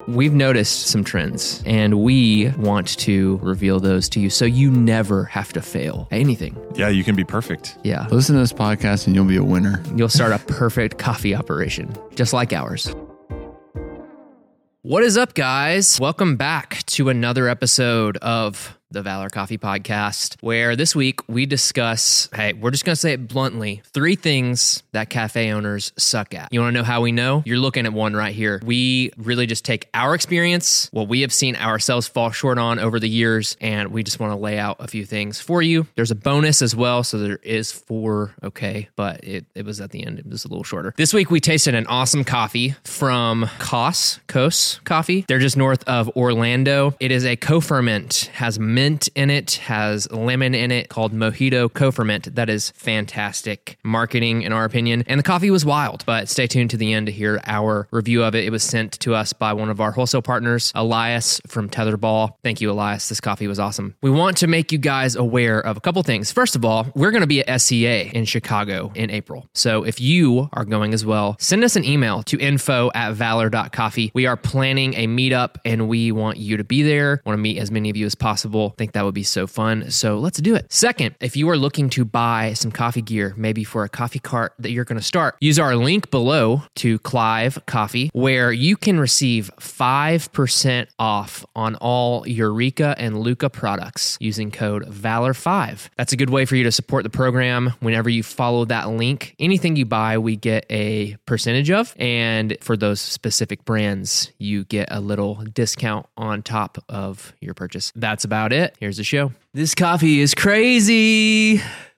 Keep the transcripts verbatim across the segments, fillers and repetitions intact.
We've noticed some trends, and we want to reveal those to you so you never have to fail at anything. Yeah, you can be perfect. Yeah. Listen to this podcast and you'll be a winner. You'll start a perfect coffee operation, just like ours. What is up, guys? Welcome back to another episode of the Valor Coffee Podcast, where this week we discuss, hey, we're just going to say it bluntly, three things that cafe owners suck at. You want to know how we know? You're looking at one right here. We really just take our experience, what we have seen ourselves fall short on over the years, and we just want to lay out a few things for you. There's a bonus as well, so there is four, okay, but it, it was at the end, it was a little shorter. This week we tasted an awesome coffee from Kos, Kos Coffee. They're just north of Orlando. It is a co-ferment, has mint in it, has lemon in it, called Mojito Co-Ferment. That is fantastic marketing in our opinion. And the coffee was wild, but stay tuned to the end to hear our review of it. It was sent to us by one of our wholesale partners, Elias from Tetherball. Thank you, Elias. This coffee was awesome. We want to make you guys aware of a couple things. First of all, we're going to be at S C A in Chicago in April. So if you are going as well, send us an email to info at valor dot coffee. We are planning a meetup and we want you to be there. Want to meet as many of you as possible. I think that would be so fun. So let's do it. Second, if you are looking to buy some coffee gear, maybe for a coffee cart that you're going to start, use our link below to Clive Coffee, where you can receive five percent off on all Eureka and Luca products using code valor five. That's a good way for you to support the program. Whenever you follow that link, anything you buy, we get a percentage of. And for those specific brands, you get a little discount on top of your purchase. That's about it. Here's the show. This coffee is crazy.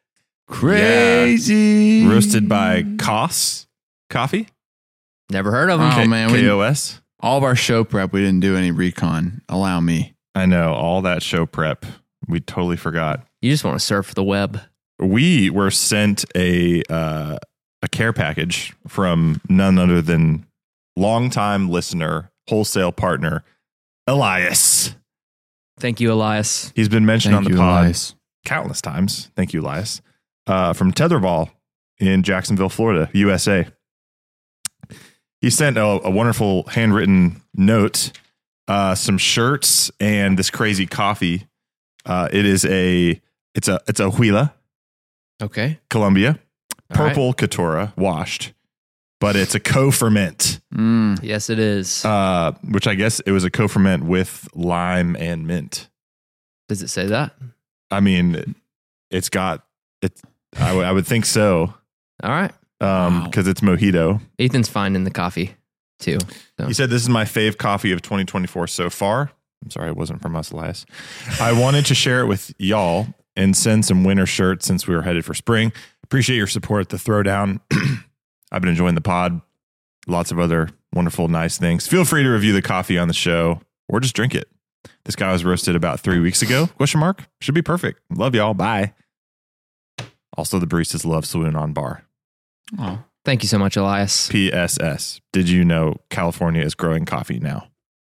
Crazy. Yeah. Roasted by Kos Coffee. Never heard of them. Oh, K- man. We, K O S. all of our show prep, we didn't do any recon. Allow me. I know, all that show prep. We totally forgot. You just want to surf the web. We were sent a uh, a care package from none other than longtime listener, wholesale partner, Elias. Thank you, Elias. He's been mentioned Thank on the you, pod Elias. countless times. Thank you, Elias. Uh, from Tetherball in Jacksonville, Florida, U S A. He sent a, a wonderful handwritten note, uh, some shirts, and this crazy coffee. Uh, it is a it's a it's a Huila, Okay. Colombia, All right. purple Caturra washed, but it's a co-ferment. Mm. Yes, it is. Uh, which I guess it was a co-ferment with lime and mint. Does it say that? I mean, it's got it. I, w- I would think so. All right. Um, Wow. because it's mojito. Ethan's finding the coffee too. So. He said, "This is my fave coffee of twenty twenty-four so far." I'm sorry, it wasn't from us, Elias. I wanted to share it with y'all and send some winter shirts since we were headed for spring. Appreciate your support at the Throwdown. I've been enjoying the pod. Lots of other wonderful, nice things. Feel free to review the coffee on the show or just drink it. This guy was roasted about three weeks ago. Question mark. Should be perfect. Love y'all. Bye. Also, the baristas love Saloon on Bar. Oh. Thank you so much, Elias. P S S. Did you know California is growing coffee now?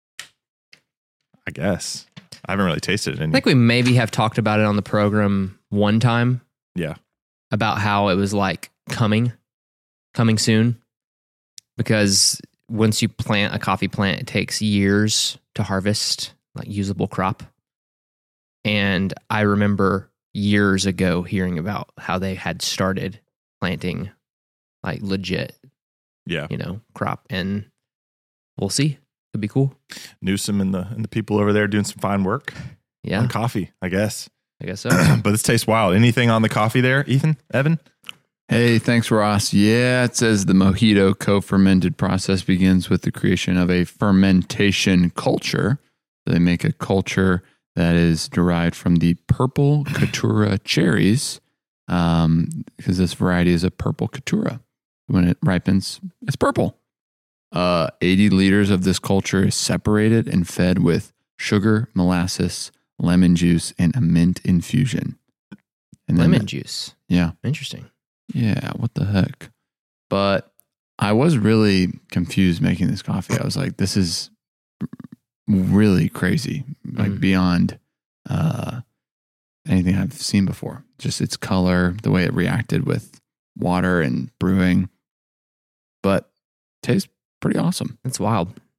I guess. I haven't really tasted it. I Any. think we maybe have talked about it on the program one time Yeah. about how it was like coming, coming soon. Because once you plant a coffee plant, it takes years to harvest like usable crop. And I remember years ago hearing about how they had started planting like legit, Yeah. you know, crop, and we'll see. Could be cool. Newsom and the and the people over there doing some fine work Yeah, on coffee, I guess. I guess so. But this tastes wild. Anything on the coffee there, Ethan, Evan? Hey, thanks, Ross. Yeah, it says the Mojito co-fermented process begins with the creation of a fermentation culture. So they make a culture that is derived from the purple Caturra cherries, um, because this variety is a purple Caturra. When it ripens, it's purple. Uh, eighty liters of this culture is separated and fed with sugar, molasses, lemon juice, and a mint infusion. And then Lemon the- juice. Yeah. Interesting. Yeah, what the heck? But I was really confused making this coffee. I was like, this is really crazy, like Mm. beyond uh, anything I've seen before. Just its color, the way it reacted with water and brewing. But tastes pretty awesome. That's wild.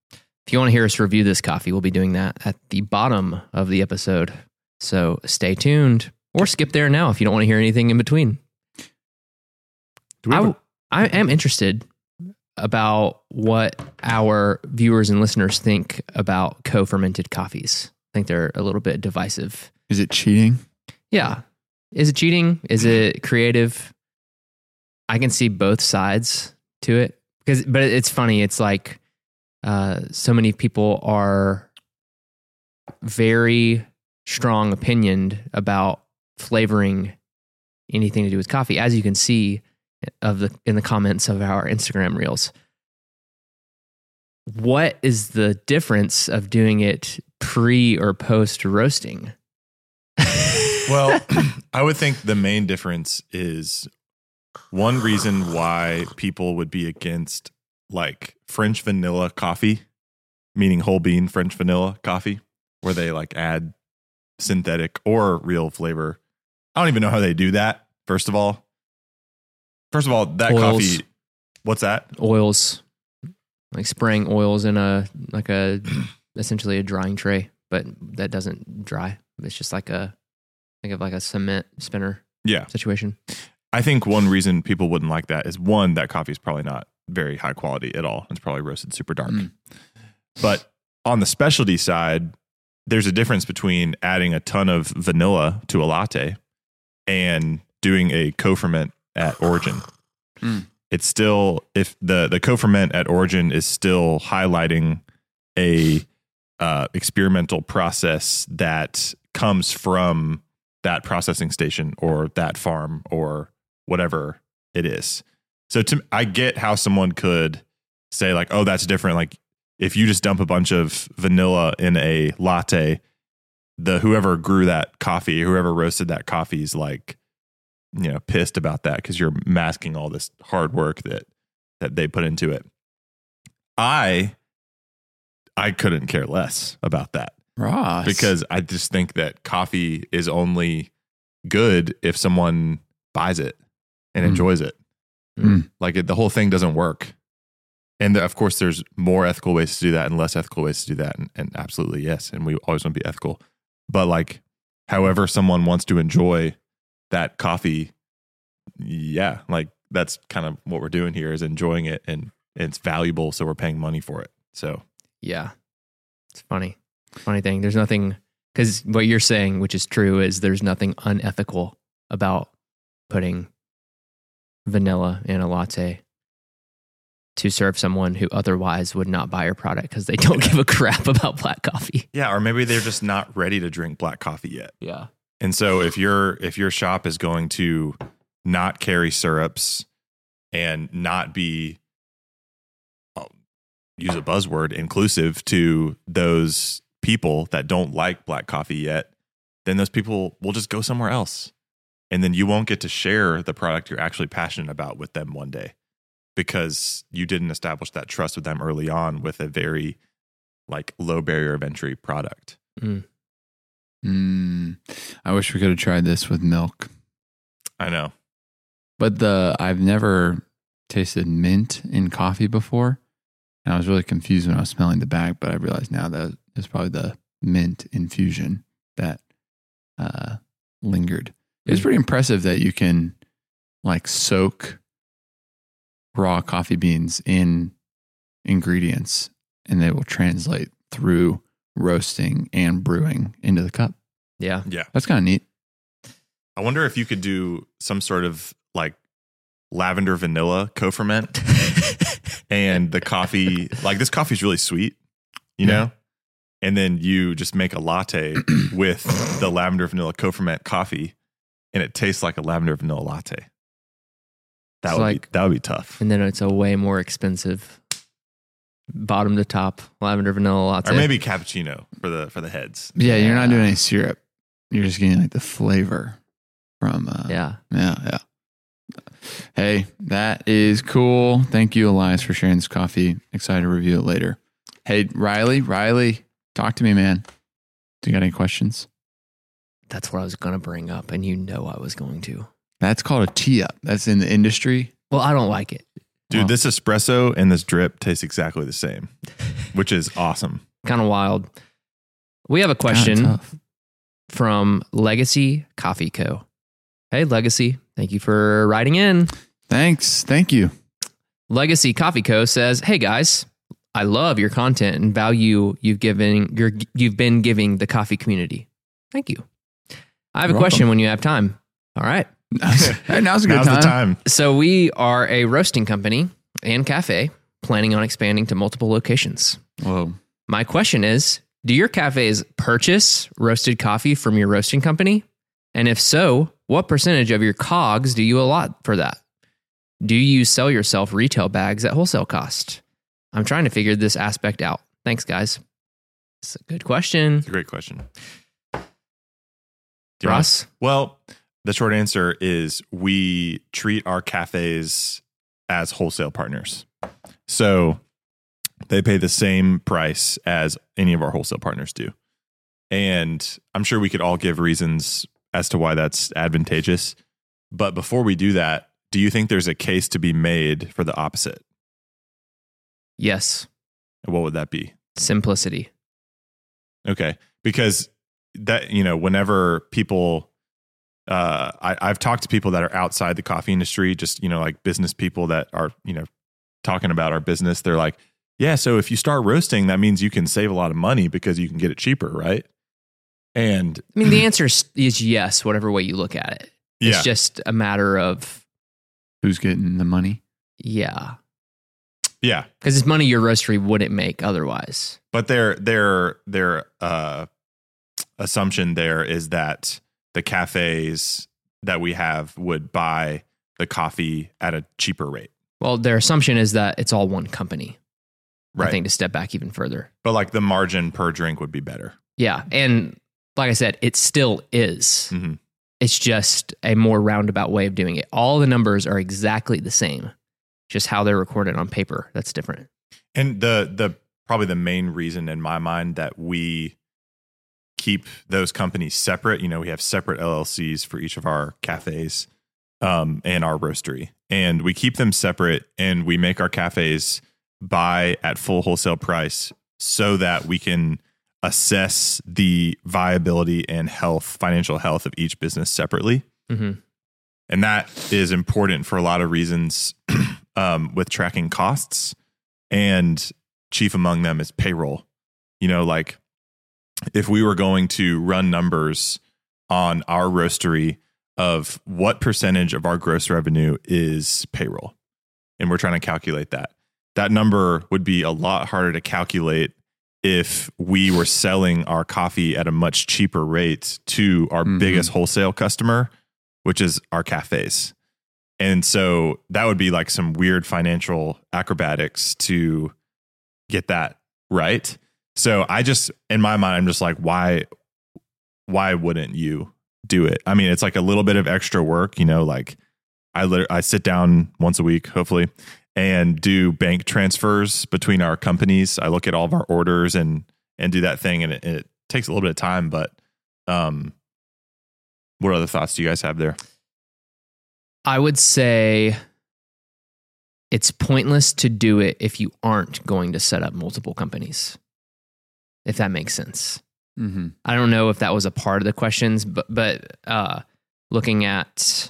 If you want to hear us review this coffee, we'll be doing that at the bottom of the episode. So stay tuned or skip there now if you don't want to hear anything in between. Do we have I, a- I am interested about what our viewers and listeners think about co-fermented coffees. I think they're a little bit divisive. Is it cheating? Yeah. Is it cheating? Is it creative? I can see both sides to it. Because, but it's funny. It's like uh, so many people are very strong opinioned about flavoring anything to do with coffee, as you can see of the in the comments of our Instagram reels. What is the difference of doing it pre or post roasting? Well, I would think the main difference is one reason why people would be against like French vanilla coffee, meaning whole bean French vanilla coffee, where they like add synthetic or real flavor. I don't even know how they do that. First of all, first of all, that Oils. coffee, what's that? Oils, like spraying oils in a like a essentially a drying tray, but that doesn't dry. It's just like a think of like a cement spinner Yeah. situation. I think one reason people wouldn't like that is one, that coffee is probably not very high quality at all. It's probably roasted super dark. Mm. But on the specialty side, there's a difference between adding a ton of vanilla to a latte and doing a co-ferment at origin. Mm. It's still, if the, the co-ferment at origin is still highlighting a uh, experimental process that comes from that processing station or that farm or whatever it is. So to, I get how someone could say like, oh, that's different. Like if you just dump a bunch of vanilla in a latte, the whoever grew that coffee, whoever roasted that coffee is like, you know, pissed about that because you're masking all this hard work that that they put into it. I I couldn't care less about that. Ross. Because I just think that coffee is only good if someone buys it and Mm. enjoys it. Mm. Like it, the whole thing doesn't work. And the, of course, there's more ethical ways to do that and less ethical ways to do that. And, and absolutely, yes. And we always want to be ethical. But like, however someone wants to enjoy that coffee, yeah, like that's kind of what we're doing here is enjoying it and it's valuable. So we're paying money for it. So Yeah. It's funny. Funny thing. There's nothing, because what you're saying, which is true, is there's nothing unethical about putting vanilla in a latte to serve someone who otherwise would not buy your product because they don't give a crap about black coffee. yeah, or maybe they're just not ready to drink black coffee yet. Yeah. And so if your if your shop is going to not carry syrups and not be, I'll use a buzzword, inclusive to those people that don't like black coffee yet, then those people will just go somewhere else. And then you won't get to share the product you're actually passionate about with them one day because you didn't establish that trust with them early on with a very like low barrier of entry product. Mm. Mm. I wish we could have tried this with milk. I know. But the I've never tasted mint in coffee before. And I was really confused when I was smelling the bag, but I realized now that it's probably the mint infusion that uh, lingered. It's pretty impressive that you can like soak raw coffee beans in ingredients and they will translate through roasting and brewing into the cup. Yeah. Yeah. That's kind of neat. I wonder if you could do some sort of like lavender vanilla co-ferment and the coffee, like this coffee is really sweet, you Yeah. know? And then you just make a latte with the lavender vanilla co-ferment coffee and it tastes like a lavender vanilla latte. That It's would like- be that would be tough. And then it's a way more expensive bottom to top lavender vanilla latte. Or maybe cappuccino for the for the heads. Yeah, you're not Yeah. doing any syrup. You're just getting like the flavor from uh Yeah. yeah, yeah. Hey, that is cool. Thank you, Elias, for sharing this coffee. Excited to review it later. Hey, Riley, Riley, talk to me, man. Do you got any questions? That's what I was going to bring up, and you know I was going to. That's called a tee up. That's in the industry. Well, I don't like it. Dude, Well. this espresso and this drip taste exactly the same, which is awesome. Kind of wild. We have a question from Legacy Coffee Co. Hey, Legacy. Thank you for writing in. Thanks. Thank you. Legacy Coffee Co. says, hey, guys. I love your content and value you've given your you've been giving the coffee community. Thank you. I have You're a question welcome. when you have time. All right. Hey, now's a good Now's time. the time. So we are a roasting company and cafe planning on expanding to multiple locations. Whoa. My question is, do your cafes purchase roasted coffee from your roasting company? And if so, what percentage of your cogs do you allot for that? Do you sell yourself retail bags at wholesale cost? I'm trying to figure this aspect out. Thanks, guys. It's a good question. It's a great question. Do you Ross? want- Well, the short answer is we treat our cafes as wholesale partners. So they pay the same price as any of our wholesale partners do. And I'm sure we could all give reasons as to why that's advantageous. But before we do that, do you think there's a case to be made for the opposite? Yes. What would that be? Simplicity. Okay. Because that, you know, whenever people, uh, I, I've talked to people that are outside the coffee industry, just, you know, like business people that are, you know, talking about our business. They're like, yeah, so if you start roasting, that means you can save a lot of money because you can get it cheaper, right? And I mean, the answer is is yes, whatever way you look at it. It's yeah, just a matter of, Who's getting the money? yeah. yeah. Because it's money your roastery wouldn't make otherwise. But their their their uh, assumption there is that the cafes that we have would buy the coffee at a cheaper rate. Well, their assumption is that it's all one company. Right. I think to step back even further. But like the margin per drink would be better. Yeah. And like I said, it still is. Mm-hmm. It's just a more roundabout way of doing it. All the numbers are exactly the same, just how they're recorded on paper. That's different. And the the probably the main reason in my mind that we keep those companies separate, you know, we have separate L L Cs for each of our cafes um, and our roastery. And we keep them separate and we make our cafes buy at full wholesale price so that we can assess the viability and health, financial health of each business separately. Mm-hmm. And that is important for a lot of reasons um, with tracking costs. And chief among them is payroll. You know, like if we were going to run numbers on our roastery of what percentage of our gross revenue is payroll, and we're trying to calculate that, that number would be a lot harder to calculate if we were selling our coffee at a much cheaper rate to our Mhm. biggest wholesale customer, which is our cafes. And so that would be like some weird financial acrobatics to get that right. So I just, in my mind, I'm just like, why, why wouldn't you do it? I mean, it's like a little bit of extra work, you know, like I, lit- I sit down once a week, hopefully, and do bank transfers between our companies. I look at all of our orders and, and do that thing. And it, it takes a little bit of time, but, um, what other thoughts do you guys have there? I would say it's pointless to do it if you aren't going to set up multiple companies, if that makes sense. Mm-hmm. I don't know if that was a part of the questions, but but uh, looking at,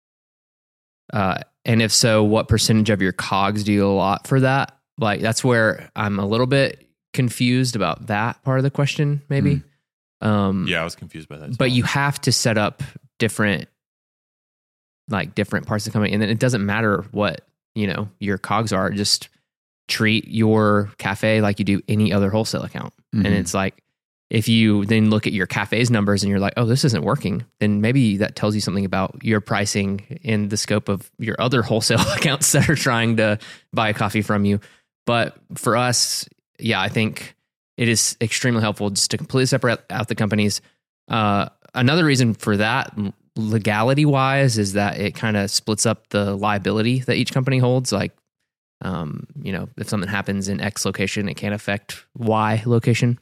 uh, and if so, what percentage of your cogs do you allot for that? Like that's where I'm a little bit confused about that part of the question, maybe. Mm. Um, Yeah, I was confused by that. as but well. you have to set up different, like different parts of the company, and then it doesn't matter what you know your cogs are. Just treat your cafe like you do any other wholesale account, Mhm. and it's like if you then look at your cafe's numbers and you're like, oh, this isn't working, then maybe that tells you something about your pricing in the scope of your other wholesale accounts that are trying to buy coffee from you. But for us, yeah, I think it is extremely helpful just to completely separate out the companies. Uh, another reason for that, legality wise, is that it kind of splits up the liability that each company holds. Like, um, you know, if something happens in X location, it can't affect Y location.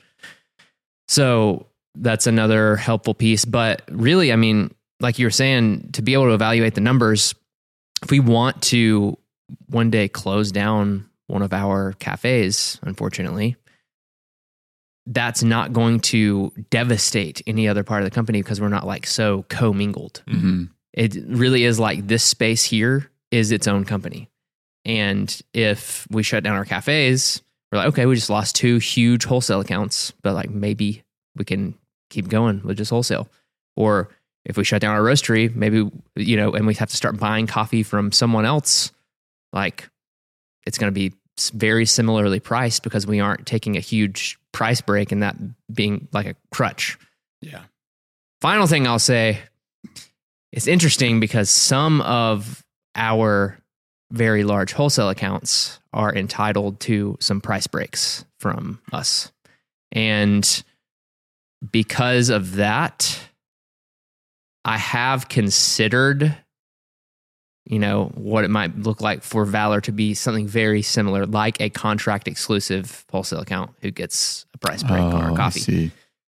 So that's another helpful piece. But really, I mean, like you were saying, to be able to evaluate the numbers, if we want to one day close down one of our cafes, unfortunately, that's not going to devastate any other part of the company because we're not like so commingled. Mm-hmm. It really is like this space here is its own company. And if we shut down our cafes, we're like, okay, we just lost two huge wholesale accounts, but like maybe we can keep going with just wholesale. Or if we shut down our roastery, maybe, you know, and we have to start buying coffee from someone else, like it's going to be very similarly priced because we aren't taking a huge price break and that being like a crutch. Yeah. Final thing I'll say, it's interesting because some of our very large wholesale accounts are entitled to some price breaks from us. And because of that, I have considered, you know, what it might look like for Valor to be something very similar, like a contract exclusive wholesale account who gets a price break on our Oh, I coffee. see.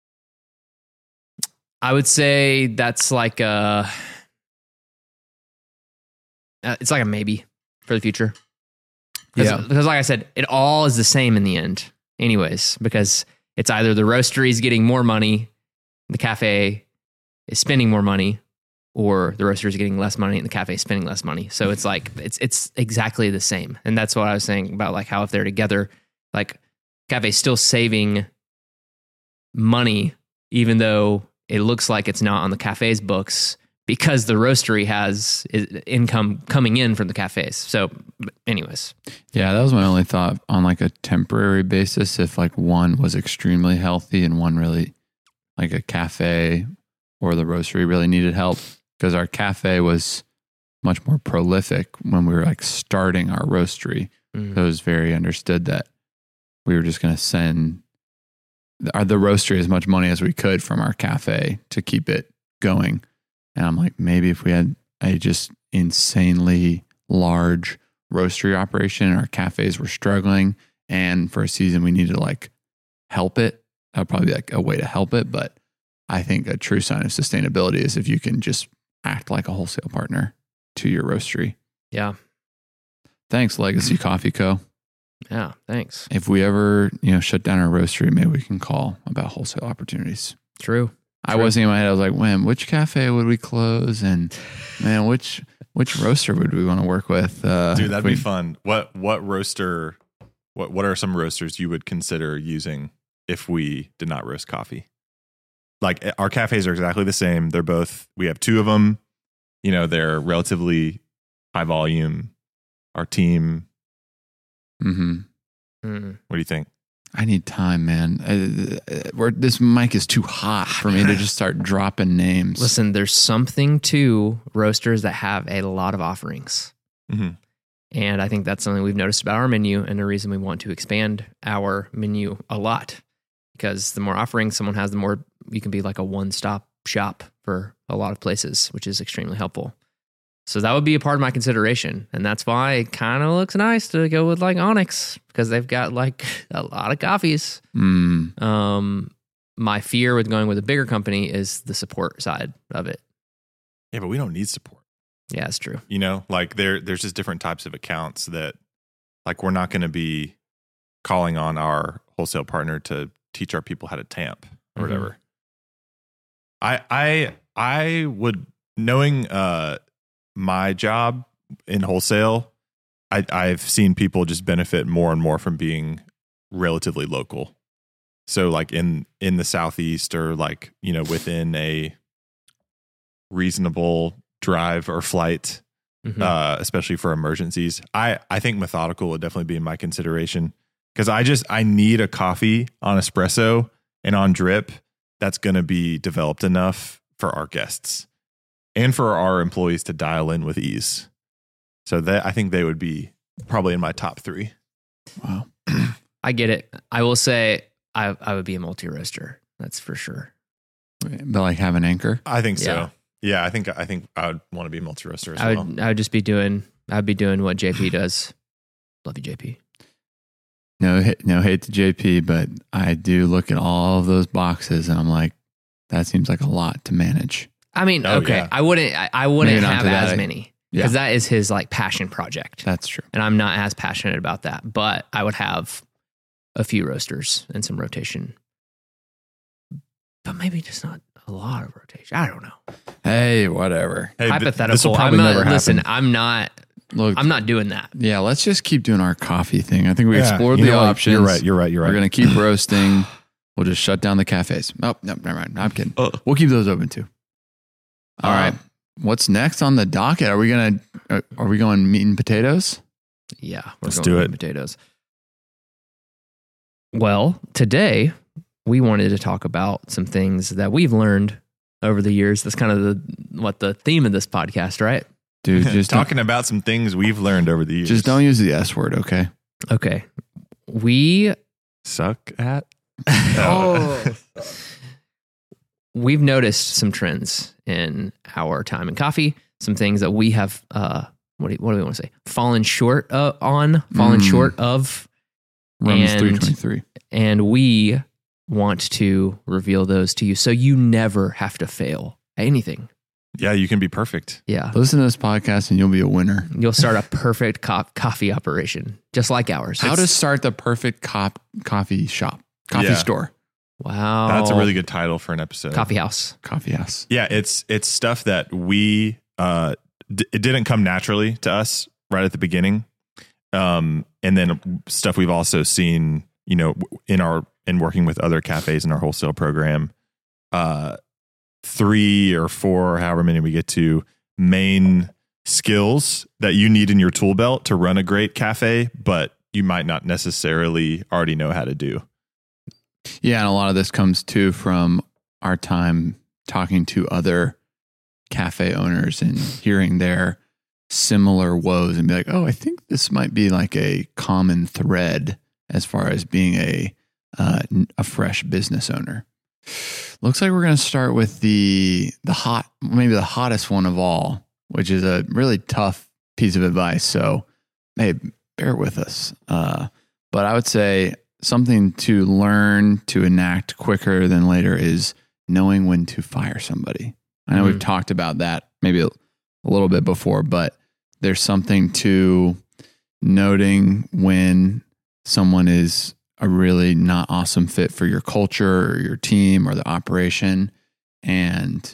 I would say that's like a, uh, it's like a maybe for the future. Because, Yeah. because like I said, it all is the same in the end anyways, because it's either the roastery is getting more money, the cafe is spending more money, or the roaster is getting less money and the cafe is spending less money. So it's like, it's it's exactly the same. And that's what I was saying about like how if they're together, like cafe is still saving money, even though it looks like it's not on the cafe's books because the roastery has income coming in from the cafes. So anyways. Yeah, that was my only thought on like a temporary basis. If like one was extremely healthy and one really, like a cafe or the roastery really needed help, because our cafe was much more prolific when we were like starting our roastery. Mm. So it was very understood that we were just going to send our, the roastery as much money as we could from our cafe to keep it going. And I'm like, maybe if we had a just insanely large roastery operation and our cafes were struggling and for a season we needed to like help it, that would probably be like a way to help it. But I think a true sign of sustainability is if you can just act like a wholesale partner to your roastery. Yeah. Thanks, Legacy Coffee Co. Yeah. Thanks. If we ever, you know, shut down our roastery, maybe we can call about wholesale opportunities. True. I was thinking in my head, I was like, man, which cafe would we close? And man, which which roaster would we want to work with? Uh, Dude, that'd we, be fun. What what roaster? What what are some roasters you would consider using if we did not roast coffee? Like our cafes are exactly the same. They're both. We have two of them. You know, they're relatively high volume. Our team. Mm-hmm. Mm. What do you think? I need time, man. Uh, we're, this mic is too hot for me to just start dropping names. Listen, there's something to roasters that have a lot of offerings. Mm-hmm. And I think that's something we've noticed about our menu and the reason we want to expand our menu a lot. Because the more offerings someone has, the more you can be like a one-stop shop for a lot of places, which is extremely helpful. So that would be a part of my consideration. And that's why it kind of looks nice to go with like Onyx, because they've got like a lot of coffees. Mm. Um, my fear with going with a bigger company is the support side of it. Yeah, but we don't need support. Yeah, that's true. You know, like there there's just different types of accounts that, like, we're not going to be calling on our wholesale partner to teach our people how to tamp or Mhm. whatever. I I I would, knowing uh my job in wholesale, I I've seen people just benefit more and more from being relatively local. So like in in the Southeast, or like, you know, within a reasonable drive or flight, Mhm. uh, especially for emergencies. I, I think Methodical would definitely be in my consideration, because I just, I need a coffee on espresso and on drip that's going to be developed enough for our guests and for our employees to dial in with ease. So that, I think they would be probably in my top three. Wow. I get it. I will say I I would be a multi-roaster. That's for sure. But like have an anchor. I think so. Yeah. Yeah, I think I think I would want to be a multi-roaster as I well. would I would just be doing I'd be doing what J P does. Love you, J P. No, hate- no hate to J P, but I do look at all of those boxes and I'm like, that seems like a lot to manage. I mean, Oh, okay, yeah. I wouldn't I, I wouldn't Maybe not have to that as ex- many. Yeah. Because that is his like passion project. That's true. And I'm not as passionate about that, but I would have a few roasters and some rotation. But maybe just not a lot of rotation. I don't know. Hey, whatever. Hey, th- Hypothetical. this will probably I'm not, never happen. listen, I'm not Look, I'm not doing that. yeah, let's just keep doing our coffee thing. I think we Yeah, explored you the know what? options. You're right. You're right. You're right. We're going to keep roasting. We'll just shut down the cafes. Oh, no, never mind. I'm kidding. Uh. We'll keep those open too. All Uh, right. What's next on the docket? Are we going to, are we going meat and potatoes? Yeah, we're Let's going do with it. potatoes. Well, today we wanted to talk about some things that we've learned over the years. That's kind of the what the theme of this podcast, right? Dude, just don't, talking about some things we've learned over the years. just don't use the S word, okay? Okay. We suck at. Oh. We've noticed some trends in our time in coffee, some things that we have, uh, what do, what do we want to say? Fallen short uh, on, fallen Mm. short of. Romans And- three twenty-three. And we want to reveal those to you so you never have to fail at anything. Yeah, you can be perfect. Yeah. Listen to this podcast and you'll be a winner. You'll start a perfect co- coffee operation, just like ours. How to start the perfect cop, coffee shop, coffee Yeah. store, Wow. That's a really good title for an episode. coffee house. coffee house. Yeah, it's it's stuff that we uh d- it didn't come naturally to us right at the beginning. Um and then stuff we've also seen, you know, in our in working with other cafes in our wholesale program. Uh three or four, however many we get to, main skills that you need in your tool belt to run a great cafe, but you might not necessarily already know how to do. Yeah, and a lot of this comes too from our time talking to other cafe owners and hearing their similar woes and be like, oh, I think this might be like a common thread as far as being a uh, a fresh business owner. Looks like we're going to start with the the hot, maybe the hottest one of all, which is a really tough piece of advice. So, hey, bear with us. Uh, but I would say something to learn to enact quicker than later is knowing when to fire somebody. I know Mm. we've talked about that maybe a, a little bit before, but there's something to noting when someone is a really not awesome fit for your culture or your team or the operation, and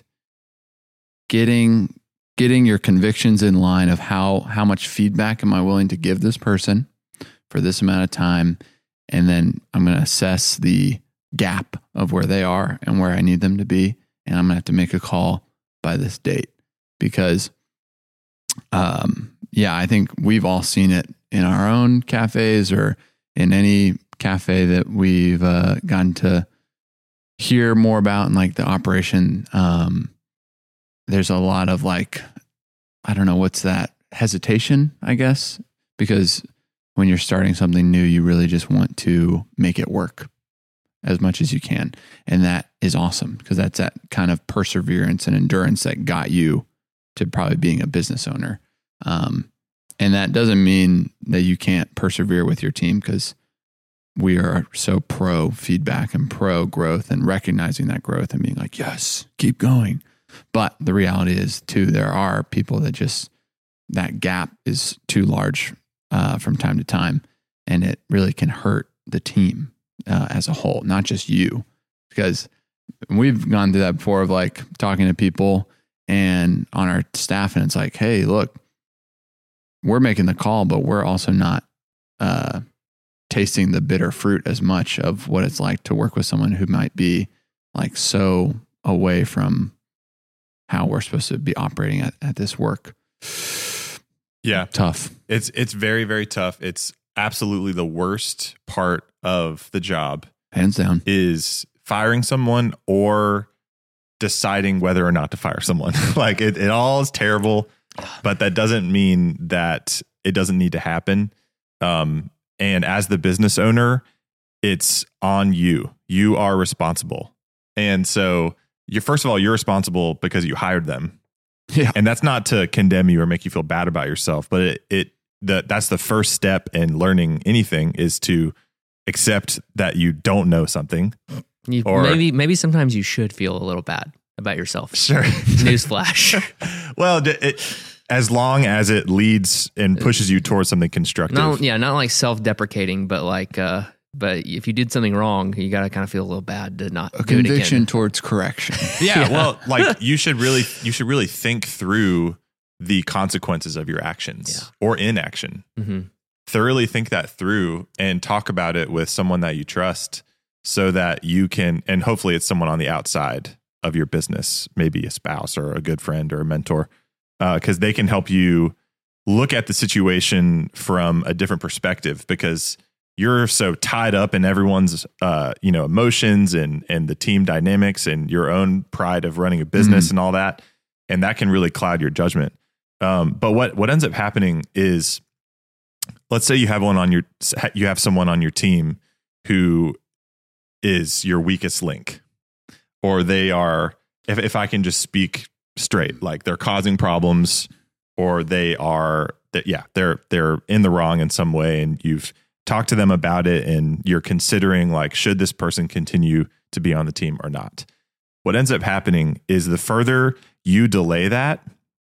getting getting your convictions in line of how how much feedback am I willing to give this person for this amount of time. And then I'm going to assess the gap of where they are and where I need them to be. And I'm going to have to make a call by this date because, um, yeah, I think we've all seen it in our own cafes or in any cafe that we've uh, gotten to hear more about in like the operation. Um, there's a lot of like, I don't know, what's that hesitation, I guess, because when you're starting something new, you really just want to make it work as much as you can. And that is awesome because that's that kind of perseverance and endurance that got you to probably being a business owner. Um, and that doesn't mean that you can't persevere with your team because we are so pro feedback and pro growth and recognizing that growth and being like, yes, keep going. But the reality is too, there are people that just, that gap is too large Uh, from time to time, and it really can hurt the team uh, as a whole, not just you. Because we've gone through that before of like talking to people and on our staff, and it's like, hey, look, we're making the call, but we're also not uh, tasting the bitter fruit as much of what it's like to work with someone who might be like so away from how we're supposed to be operating at, at this work. Yeah. Tough. It's it's very, very tough. It's absolutely the worst part of the job Hands down. is firing someone or deciding whether or not to fire someone. Like it, it all is terrible, but that doesn't mean that it doesn't need to happen. Um, and as the business owner, it's on you. You are responsible. And so you're, first of all, you're responsible because you hired them. Yeah. And that's not to condemn you or make you feel bad about yourself, but it, it the, that's the first step in learning anything is to accept that you don't know something. You, Or- maybe maybe sometimes you should feel a little bad about yourself. Sure. Newsflash. Well, it, as long as it leads and pushes you towards something constructive. Not, yeah, not like self-deprecating, but like, uh, but if you did something wrong, you got to kind of feel a little bad to not A do it conviction again. towards correction. Yeah, Yeah. well, like you should really you should really think through the consequences of your actions Yeah. or inaction. Mm-hmm. Thoroughly think that through and talk about it with someone that you trust so that you can, and hopefully it's someone on the outside of your business, maybe a spouse or a good friend or a mentor, because uh, they can help you look at the situation from a different perspective, because you're so tied up in everyone's uh, you know, emotions and and the team dynamics and your own pride of running a business Mm-hmm. and all that, and that can really cloud your judgment. Um, but what what ends up happening is, let's say you have one on your you have someone on your team who is your weakest link, or they are, if if I can just speak straight, like they're causing problems, or they are that yeah they're they're in the wrong in some way, and you've talked to them about it, and you're considering like, should this person continue to be on the team or not? What ends up happening is the further you delay that,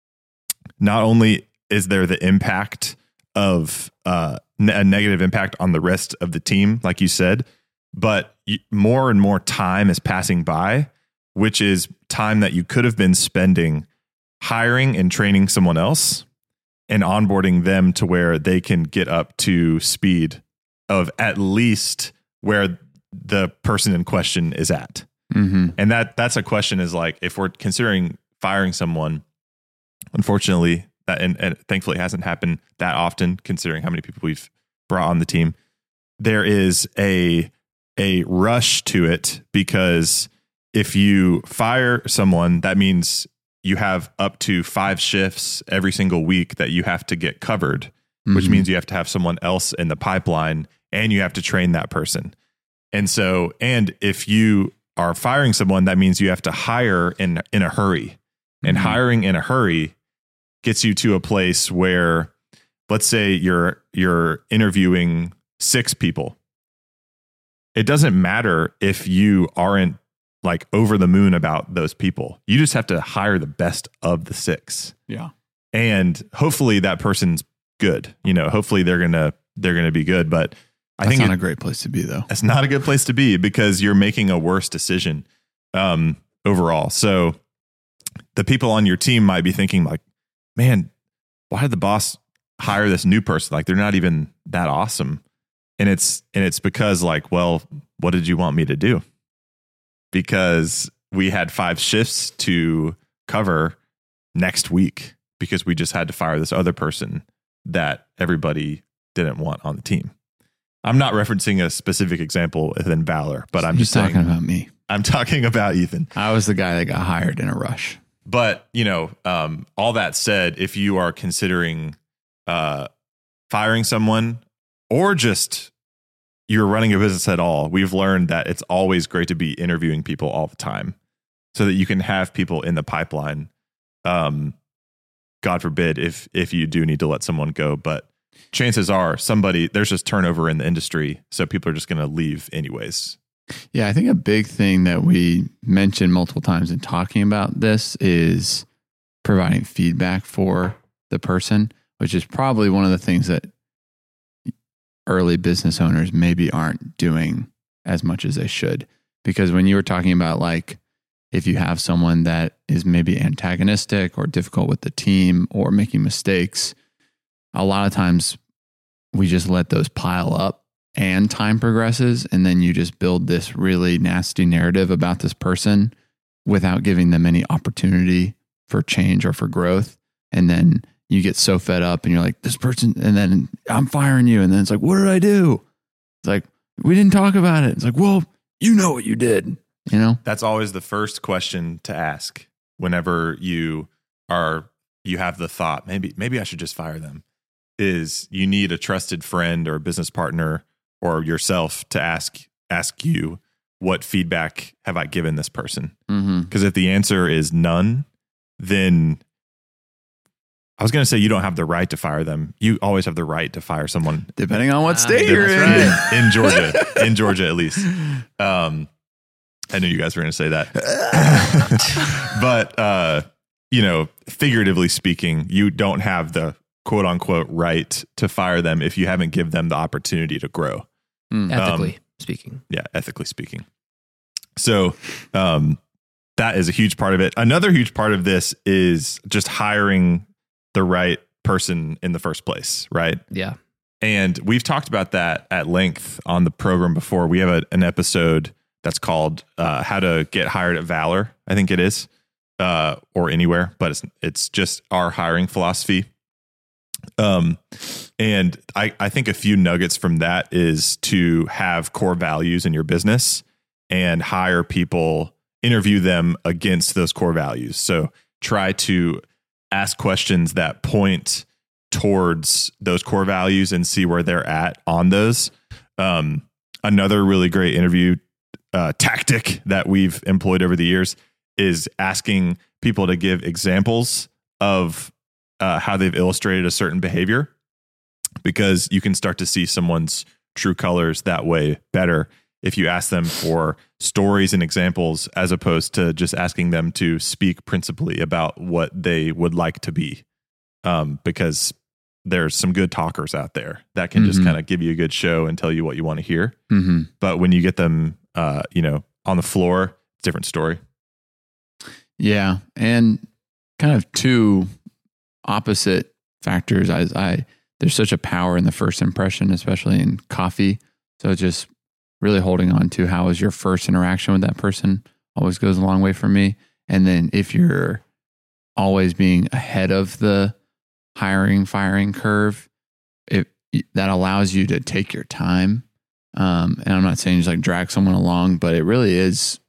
not only is there the impact of uh, a negative impact on the rest of the team, like you said, but more and more time is passing by, which is time that you could have been spending hiring and training someone else and onboarding them to where they can get up to speed of at least where the person in question is at. Mm-hmm. And that that's a question, is like, if we're considering firing someone, unfortunately, that and, and thankfully it hasn't happened that often considering how many people we've brought on the team, there is a a rush to it, because if you fire someone, that means you have up to five shifts every single week that you have to get covered, mm-hmm. which means you have to have someone else in the pipeline and you have to train that person. And so, and if you are firing someone, that means you have to hire in, in a hurry. And mm-hmm. hiring in a hurry gets you to a place where, let's say you're you're interviewing six people. It doesn't matter if you aren't like over the moon about those people. You just have to hire the best of the six. Yeah. And hopefully that person's good. You know, hopefully they're gonna they're gonna be good. But I That's think not it, a great place to be, though. That's not a good place to be, because you're making a worse decision um, overall. So the people on your team might be thinking like, man, why did the boss hire this new person? Like, they're not even that awesome. And it's, and it's because like, well, what did you want me to do? Because we had five shifts to cover next week, because we just had to fire this other person that everybody didn't want on the team. I'm not referencing a specific example within Valor, but I'm He's just saying, talking about me. I'm talking about Ethan. I was the guy that got hired in a rush. But, you know, um, all that said, if you are considering uh, firing someone, or just you're running a business at all, we've learned that it's always great to be interviewing people all the time so that you can have people in the pipeline. Um, God forbid if if you do need to let someone go, but chances are somebody, there's just turnover in the industry, so people are just going to leave anyways. Yeah, I think a big thing that we mentioned multiple times in talking about this is providing feedback for the person, which is probably one of the things that early business owners maybe aren't doing as much as they should. Because when you were talking about like, if you have someone that is maybe antagonistic or difficult with the team or making mistakes, a lot of times we just let those pile up and time progresses. And then you just build this really nasty narrative about this person without giving them any opportunity for change or for growth. And then you get so fed up and you're like, this person, and then I'm firing you. And then it's like, what did I do? It's like, we didn't talk about it. It's like, well, you know what you did, you know? That's always the first question to ask whenever you are, you have the thought, maybe, maybe I should just fire them, is you need a trusted friend or a business partner or yourself to ask, ask you, what feedback have I given this person? Mm-hmm. Because if the answer is none, then I was going to say you don't have the right to fire them. You always have the right to fire someone. Depending on what Uh, state you're in. that's in Georgia, in Georgia at least. Um, I knew you guys were going to say that. But uh, you know, figuratively speaking, you don't have the quote unquote right to fire them if you haven't given them the opportunity to grow. Mm. Ethically Um, speaking. Yeah, ethically speaking. So um, that is a huge part of it. Another huge part of this is just hiring the right person in the first place, right? Yeah. And we've talked about that at length on the program before. We have a, an episode that's called uh, How to Get Hired at Valor, I think it is, uh, or anywhere, but it's, it's just our hiring philosophy. Um, and I, I think a few nuggets from that is to have core values in your business and hire people, interview them against those core values. So try to ask questions that point towards those core values and see where they're at on those. Um, another really great interview uh, tactic that we've employed over the years is asking people to give examples of Uh, how they've illustrated a certain behavior, because you can start to see someone's true colors that way better if you ask them for stories and examples as opposed to just asking them to speak principally about what they would like to be. Um, because there's some good talkers out there that can mm-hmm. just kind of give you a good show and tell you what you want to hear. Mm-hmm. But when you get them, uh, you know, on the floor, different story. Yeah. And kind of two opposite factors. I, I, there's such a power in the first impression, especially in coffee. So just really holding on to how is your first interaction with that person always goes a long way for me. And then if you're always being ahead of the hiring, firing curve, it, that allows you to take your time. Um, and I'm not saying just like drag someone along, but it really is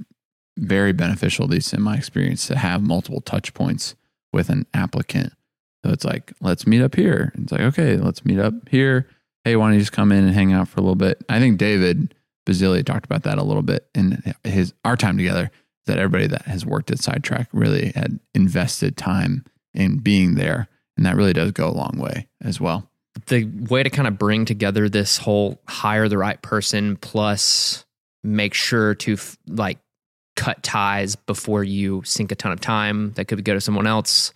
very beneficial, at least in my experience, to have multiple touch points with an applicant. So it's like, let's meet up here. It's like, okay, let's meet up here. Hey, why don't you just come in and hang out for a little bit? I think David Basile talked about that a little bit in his our time together, that everybody that has worked at Sidetrack really had invested time in being there. And that really does go a long way as well. The way to kind of bring together this whole hire the right person plus make sure to f- like cut ties before you sink a ton of time that could go to someone else.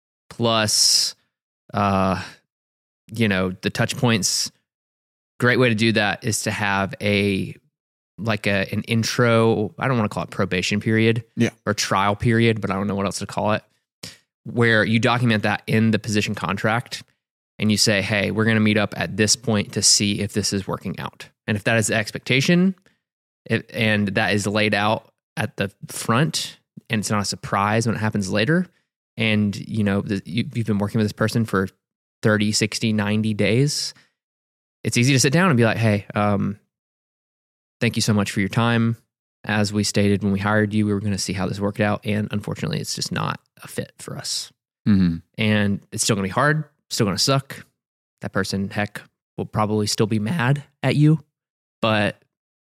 Plus, uh, you know, the touch points. Great way to do that is to have a, like a, an intro. I don't want to call it probation period yeah. or trial period, but I don't know what else to call it, where you document that in the position contract and you say, hey, we're going to meet up at this point to see if this is working out. And if that is the expectation it, and that is laid out at the front and it's not a surprise when it happens later. And you know, the, you, you've been working with this person for thirty, sixty, ninety days. It's easy to sit down and be like, hey, um, thank you so much for your time. As we stated, when we hired you, we were going to see how this worked out. And unfortunately, it's just not a fit for us. Mm-hmm. And it's still going to be hard, still going to suck. That person, heck, will probably still be mad at you, but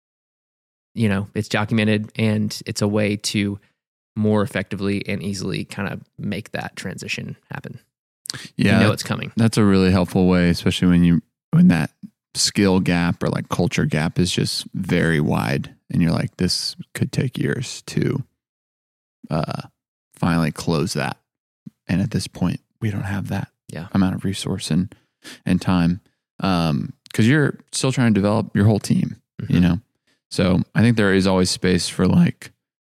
you know, it's documented and it's a way to more effectively and easily kind of make that transition happen. Yeah. You know it's coming. That's a really helpful way, especially when you, when that skill gap or like culture gap is just very wide and you're like, this could take years to uh, finally close that. And at this point, we don't have that yeah. amount of resource and, and time. Um, cause you're still trying to develop your whole team, mm-hmm. you know? So I think there is always space for like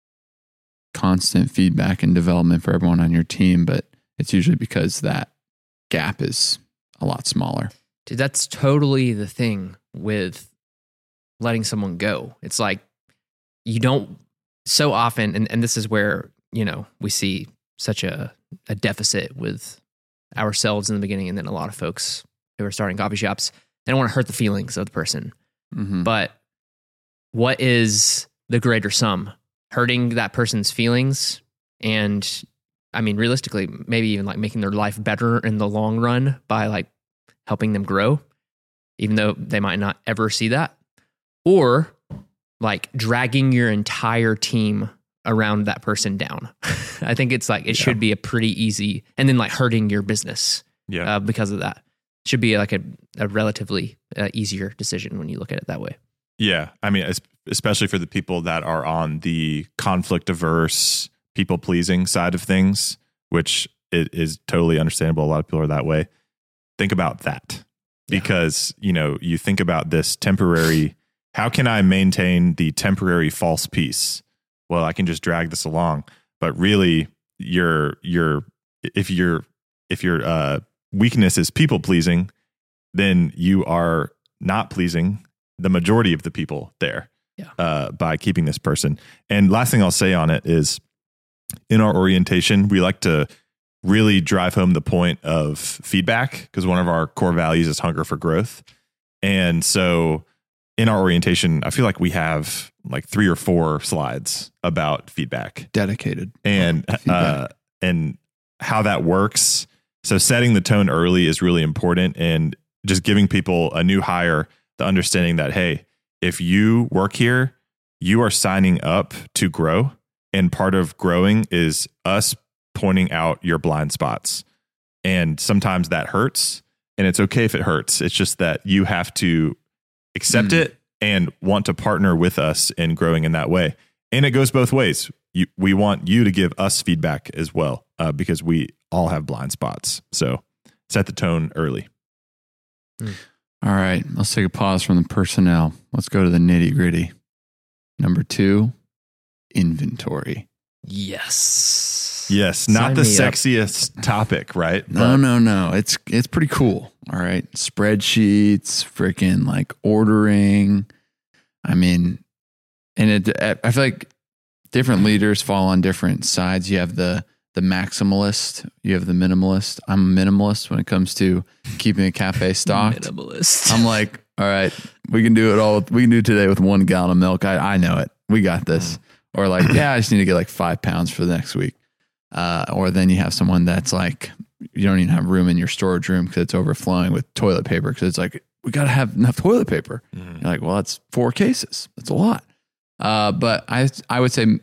constant feedback and development for everyone on your team, but it's usually because that gap is a lot smaller. Dude, that's totally the thing with letting someone go. It's like you don't so often, and, and this is where, you know, we see such a, a deficit with ourselves in the beginning, and then a lot of folks who are starting coffee shops, they don't want to hurt the feelings of the person. Mm-hmm. But what is the greater sum? Hurting that person's feelings and, I mean, realistically, maybe even like making their life better in the long run by like helping them grow, even though they might not ever see that, or like dragging your entire team around that person down. I think it's like, it yeah. should be a pretty easy, and then like hurting your business yeah. uh, because of that. It should be like a, a relatively uh, easier decision when you look at it that way. Yeah. I mean, especially for the people that are on the conflict averse, people pleasing side of things. which it is totally understandable. A lot of people are that way. Think about that Yeah. because, you know, you think about this temporary, how can I maintain the temporary false peace? Well, I can just drag this along, but really your, your, if your, if your uh, weakness is people pleasing, then you are not pleasing the majority of the people there Yeah. uh, by keeping this person. And last thing I'll say on it is in our orientation, we like to really drive home the point of feedback because one of our core values is hunger for growth. And so in our orientation, I feel like we have like three or four slides about feedback Dedicated. and, uh, Feedback. and how that works. So setting the tone early is really important and just giving people a new hire, the understanding that, hey, if you work here, you are signing up to grow. And part of growing is us pointing out your blind spots. And sometimes that hurts. And it's okay if it hurts. It's just that you have to accept Mm. it and want to partner with us in growing in that way. And it goes both ways. You, we want you to give us feedback as well, uh, because we all have blind spots. So set the tone early. All right, let's take a pause from the personnel. Let's go to the nitty gritty. Number two, inventory. Yes. Yes, Sign not the me up. sexiest topic, right? No, no, no. It's it's pretty cool. All right, spreadsheets, freaking like ordering. I mean, and it. I feel like different leaders fall on different sides. You have the the maximalist. You have the minimalist. I'm a minimalist when it comes to keeping a cafe stocked. Minimalist. I'm like, all right, we can do it all. We can do it today with one gallon of milk. I, I know it. We got this. Or like, yeah, I just need to get like five pounds for the next week. Uh, or then you have someone that's like, you don't even have room in your storage room because it's overflowing with toilet paper. Because it's like, we got to have enough toilet paper. Mhm. You're like, well, that's four cases. That's a lot. Uh, but I, I would say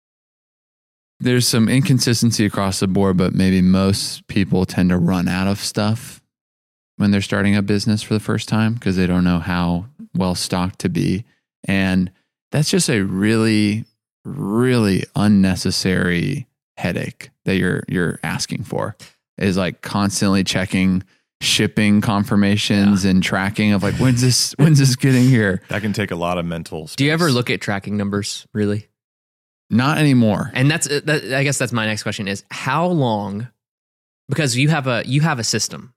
there's some inconsistency across the board, but maybe most people tend to run out of stuff when they're starting a business for the first time because they don't know how well stocked to be. And that's just a really, really unnecessary headache that you're you're asking for, is like constantly checking shipping confirmations and tracking of like, when's this when's this getting here? That can take a lot of mental space. Do you ever look at tracking numbers, really? Not anymore. And that's, that, I guess that's my next question is how long, because you have a, you have a system.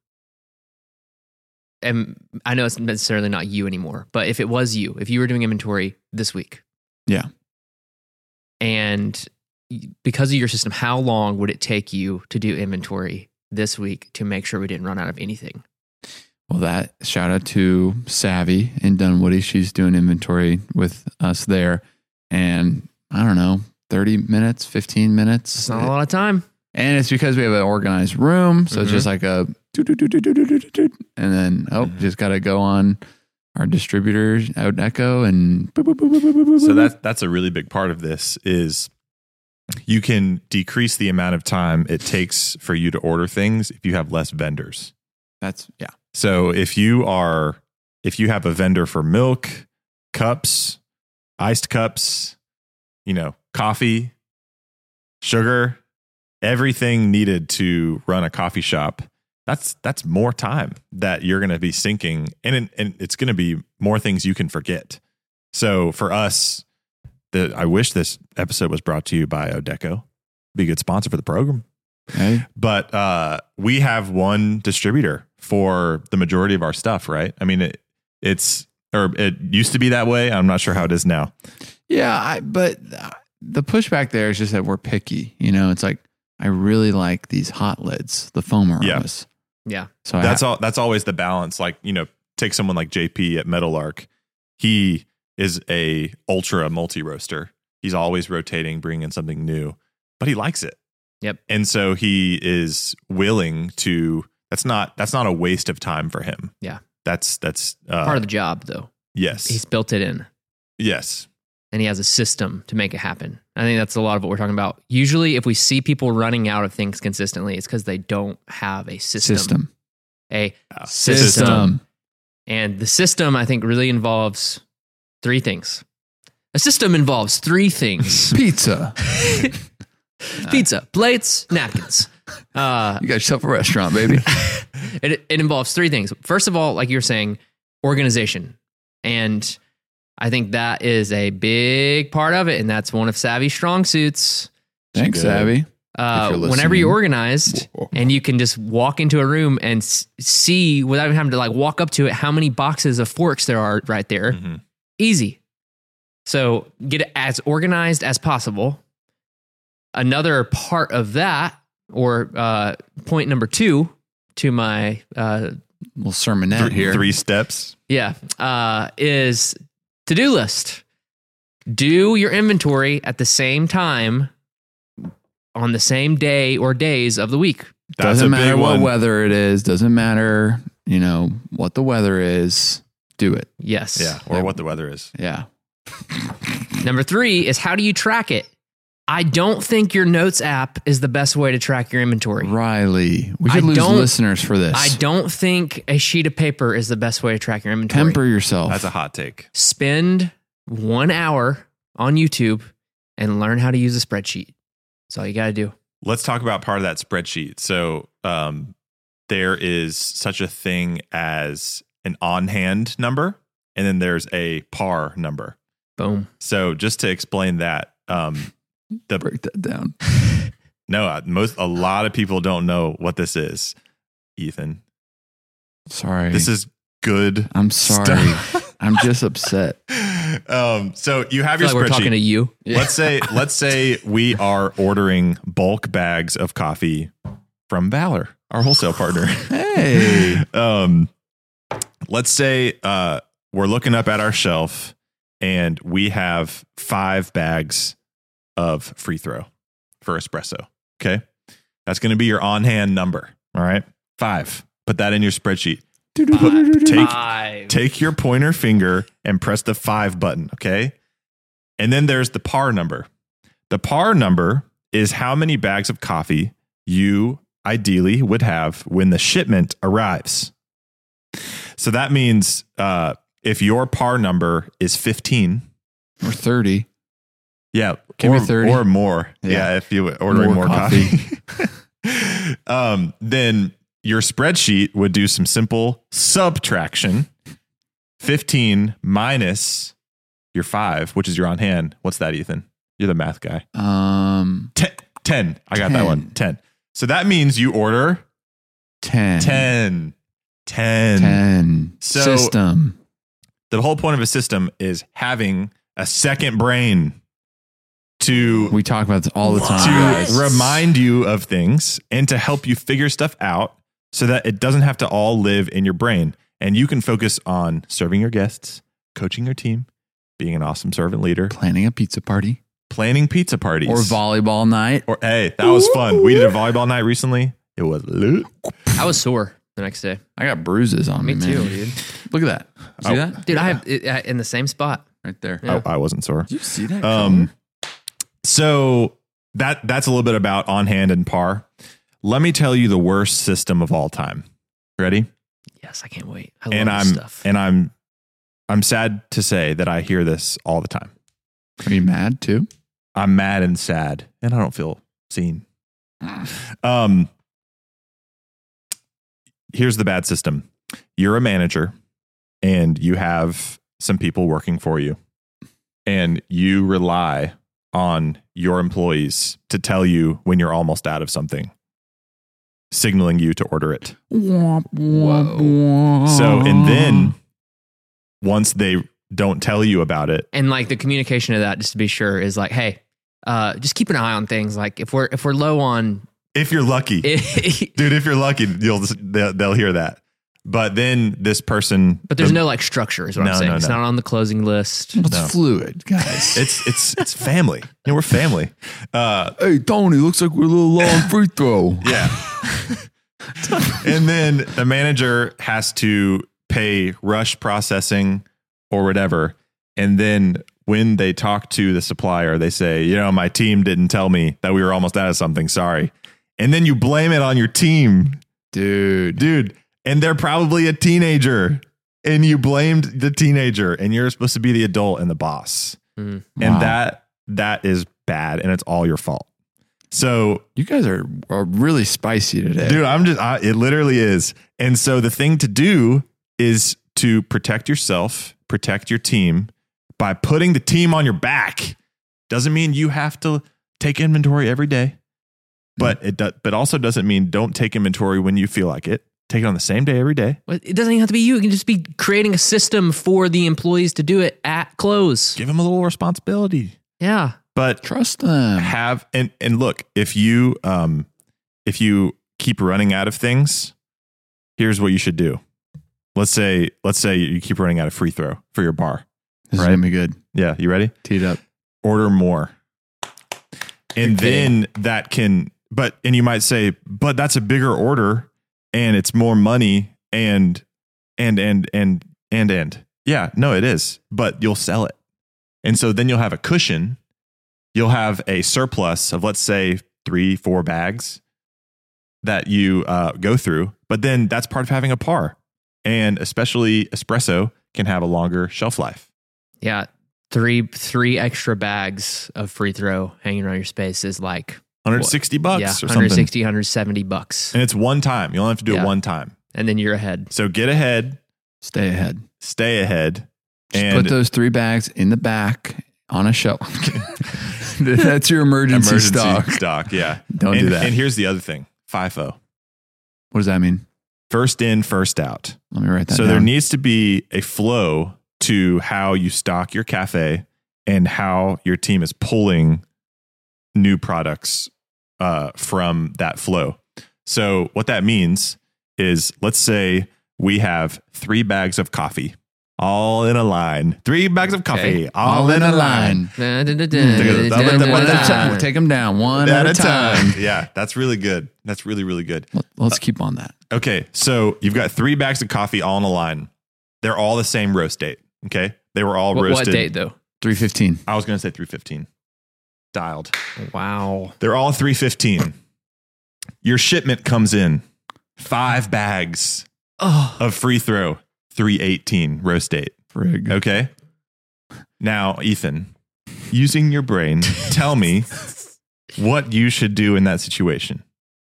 And I know it's necessarily not you anymore, but if it was you, if you were doing inventory this week. Yeah. And because of your system, how long would it take you to do inventory this week to make sure we didn't run out of anything? Well, that shout out to Savvy in Dunwoody. She's doing inventory with us there. And I don't know, thirty minutes, fifteen minutes. It's not a lot of time. And it's because we have an organized room. So it's Mhm. just like a, doot, doot, doot, doot, doot, doot, doot, doot. And then, oh, Mhm. just got to go on our distributor out Echo and boop, boop, boop, boop, boop, boop, So boop. that's that's a really big part of this is you can decrease the amount of time it takes for you to order things if you have less vendors. that's, yeah. So if you are if you have a vendor for milk, cups, iced cups, you know, coffee, sugar, everything needed to run a coffee shop, that's that's more time that you're going to be sinking, and and it's going to be more things you can forget. So for us, the I wish this episode was brought to you by Odeco. Be a good sponsor for the program. Okay. But uh, we have one distributor for the majority of our stuff, right? I mean, it, it's or it used to be that way. I'm not sure how it is now. Yeah. I, but the pushback there is just that we're picky. You know, it's like, I really like these hot lids, the foam aromas. Yeah. So That's I, all. That's always the balance. Like, you know, take someone like J P at Meadowlark. He is a ultra multi roaster. He's always rotating, bringing in something new, but he likes it. Yep. And so he is willing to. That's not. That's not a waste of time for him. Yeah. That's that's uh, Part of the job, though. yes. He's built it in. yes. And he has a system to make it happen. I think that's a lot of what we're talking about. Usually, if we see people running out of things consistently, it's because they don't have a system. system. A Uh, System. And the system, I think, really involves three things. A system involves three things. Pizza. Pizza, plates, napkins. Uh, You got yourself a restaurant, baby. it, it involves three things. First of all, like you're saying, organization. And I think that is a big part of it. And that's one of Savvy's strong suits. Thanks, Good. Savvy. Uh, If you're whenever you're listening. organized and you can just walk into a room and s- see without even having to like walk up to it, how many boxes of forks there are right there. Mhm. Easy. So get it as organized as possible. Another part of that, or uh, point number two to my, uh, Little sermonette Three, here. three steps. yeah, uh, is to-do list. Do your inventory at the same time on the same day or days of the week. That's Doesn't a matter big what one. weather it is. Doesn't matter, you know, what the weather is. Do it. Yes. Yeah, or what the weather is. Yeah. Number three is how do you track it? I don't think your notes app is the best way to track your inventory. Riley, we I should lose don't- listeners for this. I don't think a sheet of paper is the best way to track your inventory. Temper yourself. That's a hot take. Spend one hour on YouTube and learn how to use a spreadsheet. That's all you got to do. Let's talk about part of that spreadsheet. So um, there is such a thing as an on-hand number, and then there's a par number. Boom. So just to explain that, um, the Break that down. no, uh, most a lot of people don't know what this is. Ethan, Sorry. this is good. I'm sorry. stuff. I'm just upset. um, so you have I your feel like we're talking to spreadsheet. you. Let's say let's say we are ordering bulk bags of coffee from Valor, our wholesale partner. Hey. um, let's say uh, we're looking up at our shelf and we have five bags of free throw for espresso. Okay. That's going to be your on hand number. All right. Five. Put that in your spreadsheet. Take, Five. take your pointer finger and press the five button. Okay. And then there's the par number. The par number is how many bags of coffee you ideally would have when the shipment arrives. So that means uh, if your par number is fifteen Or thirty. yeah, Give or, me thirty. or more. Yeah, Yeah. if you were ordering more, More coffee. um, then your spreadsheet would do some simple subtraction. fifteen minus your five, which is your on hand. What's that, Ethan? You're the math guy. Um, ten. ten. I got that ten. one. ten. So that means you order ten. ten. ten. ten. So- System. The whole point of a system is having a second brain to We talk about this all the time, to guys. remind you of things and to help you figure stuff out so that it doesn't have to all live in your brain and you can focus on serving your guests, coaching your team, being an awesome servant leader, Planning a pizza party. planning pizza parties. Or volleyball night. Or hey, that was fun. We did a volleyball night recently. It was lit. I was sore the next day. I got bruises on me, Me man. too, dude. Look at that. See Oh. that? Dude, I have it uh, in the same spot. Right there. Yeah. I, I wasn't sore. Did you see that? Um, color? so that that's a little bit about on hand and par. Let me tell you the worst system of all time. Ready? Yes, I can't wait. I love and this I'm stuff. and I'm I'm sad to say that I hear this all the time. Are you mad too? I'm mad and sad, and I don't feel seen. Um, here's the bad system. You're a manager, and you have some people working for you, and you rely on your employees to tell you when you're almost out of something, signaling you to order it. Womp, womp, Whoa. womp. So, and then once they don't tell you about it, And like the communication of that, just to be sure, is like, hey, uh, just keep an eye on things. Like if we're if we're low on, if you're lucky, it, dude, if you're lucky, you'll they'll, they'll hear that. But then this person, but there's the- no like structure, is what No, I'm saying. no, It's no. not on the closing list. It's No. fluid, guys. It's it's it's family. You know, we're family. Uh, Hey, Tony, looks like we're a little low on free throw. yeah. And then the manager has to pay rush processing or whatever. And then when they talk to the supplier, they say, you know, my team didn't tell me that we were almost out of something. Sorry. And then you blame it on your team, Dude. dude. And they're probably a teenager. And you blamed the teenager, and you're supposed to be the adult and the boss. Mm. And Wow. that that is bad, and it's all your fault. So, You guys are, are really spicy today. dude, I'm just, I, it literally is. And so the thing to do is to protect yourself, protect your team by putting the team on your back. Doesn't mean you have to take inventory every day, but it does, but also doesn't mean don't take inventory when you feel like it. Take it on the same day every day. But it doesn't even have to be you. It can just be creating a system for the employees to do it at close. Give them a little responsibility. Yeah. But Trust them. have and and look, if you um if you keep running out of things, here's what you should do. Let's say let's say you keep running out of free throw for your bar. This Right. is going to be good. Yeah, you ready? Teed up. Order more. And Okay. then that can but and you might say, but that's a bigger order and it's more money and and and and and and yeah, no, it is, but you'll sell it. And so then you'll have a cushion. You'll have a surplus of, let's say, three, four bags that you uh, go through. But then that's part of having a par. And especially espresso can have a longer shelf life. Yeah. Three three extra bags of free throw hanging around your space is like one hundred sixty bucks yeah, or something. one hundred sixty, one hundred seventy bucks. And it's one time. You only have to do Yeah. it one time. And then you're ahead. So get ahead, Stay ahead. stay ahead. Just and put those three bags in the back on a shelf. That's your emergency, emergency stock. stock. Yeah. Don't and, do that. And here's the other thing. FIFO. What does that mean? First in, first out. Let me write that So down. there needs to be a flow to how you stock your cafe and how your team is pulling new products uh, from that flow. So what that means is, let's say we have three bags of coffee, all in a line. Three bags of coffee, Okay. all, in a line. One at a time. Take them down one at, a time. Yeah, that's really good. That's really, really good. Let- Let's keep on that. Okay, so you've got three bags of coffee all in a line. They're all the same roast date. Okay, they were all What, what roasted. date though? three fifteen. I was going to say three fifteen. Dialed. Wow. They're all three fifteen. Your shipment comes in. Five bags Oh. of free throw. three eighteen roast date. Frig. Okay. Now, Ethan, using your brain, tell me what you should do in that situation.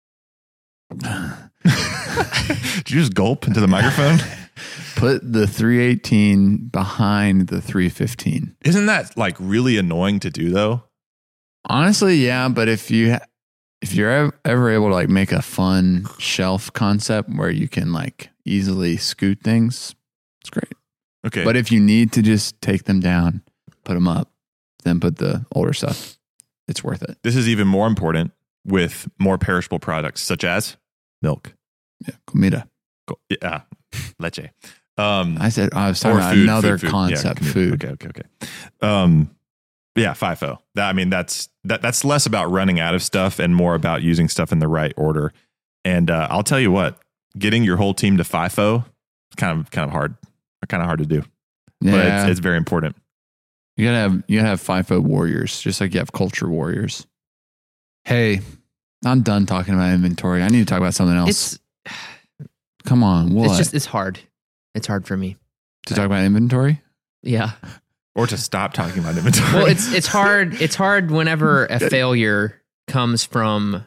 Did you just gulp into the microphone? Put the three eighteen behind the three fifteen. Isn't that like really annoying to do though? Honestly, yeah, but if you if you're ev- ever able to like make a fun shelf concept where you can like easily scoot things, it's great. Okay. But if you need to just take them down, put them up, then put the older stuff, it's worth it. this is even more important with more perishable products such as milk. Yeah, comida. Co- Yeah. Leche. Um, I said I was talking or about food, another food, food. concept, Yeah, food. Okay, okay, okay. Um, yeah, FIFO. That, I mean, that's that. That's less about running out of stuff and more about using stuff in the right order. And uh, I'll tell you what, getting your whole team to FIFO is kind of kind of hard, kind of hard to do. But Yeah, it's, it's very important. you gotta have you gotta have FIFO warriors, just like you have culture warriors. Hey, I'm done talking about inventory. I need to talk about something else. It's Come on, what it's just it's hard. It's hard for me. to talk about inventory? Yeah. Or to stop talking about inventory. Well, it's it's hard. It's hard whenever a failure comes from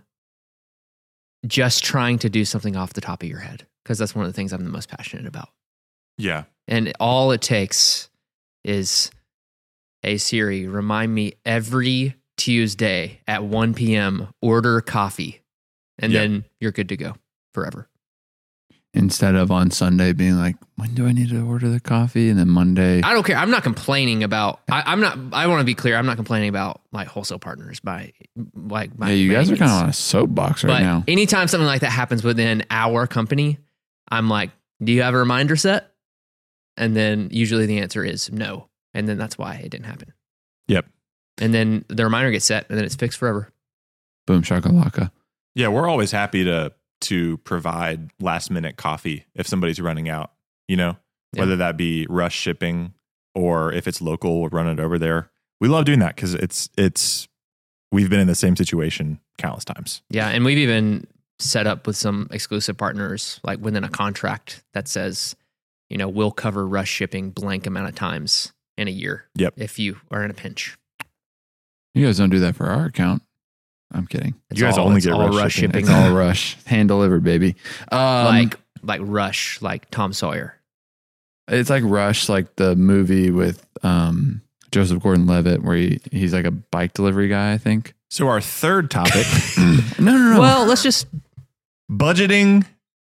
just trying to do something off the top of your head, because that's one of the things I'm the most passionate about. yeah. And all it takes is, hey Siri, remind me every Tuesday at one p.m. order coffee, and Yeah. then you're good to go forever. Instead of on Sunday being like, when do I need to order the coffee? And then Monday, I don't care. I'm not complaining about. I, I'm not. I want to be clear. I'm not complaining about my wholesale partners. By like, my, yeah, you by guys any are kind of means. on a soapbox right But now. anytime something like that happens within our company, I'm like, do you have a reminder set? And then usually the answer is no. And then that's why it didn't happen. Yep. And then the reminder gets set and then it's fixed forever. Boom shakalaka. Yeah, we're always happy to to provide last minute coffee if somebody's running out, you know, Yeah. whether that be rush shipping or if it's local, we'll run it over there. We love doing that because it's it's we've been in the same situation countless times. Yeah. And we've even set up with some exclusive partners, like within a contract that says, you know, we'll cover rush shipping blank amount of times in a year. Yep. If you are in a pinch. You guys don't do that for our account. I'm kidding. It's You guys all, only it's get all rush rush shipping. shipping. It's all rush, hand delivered, baby. Um, like like Rush, like Tom Sawyer. it's like Rush, like the movie with um, Joseph Gordon-Levitt, where he, he's like a bike delivery guy, I think. So our third topic, No, no, no. Well, let's just budgeting,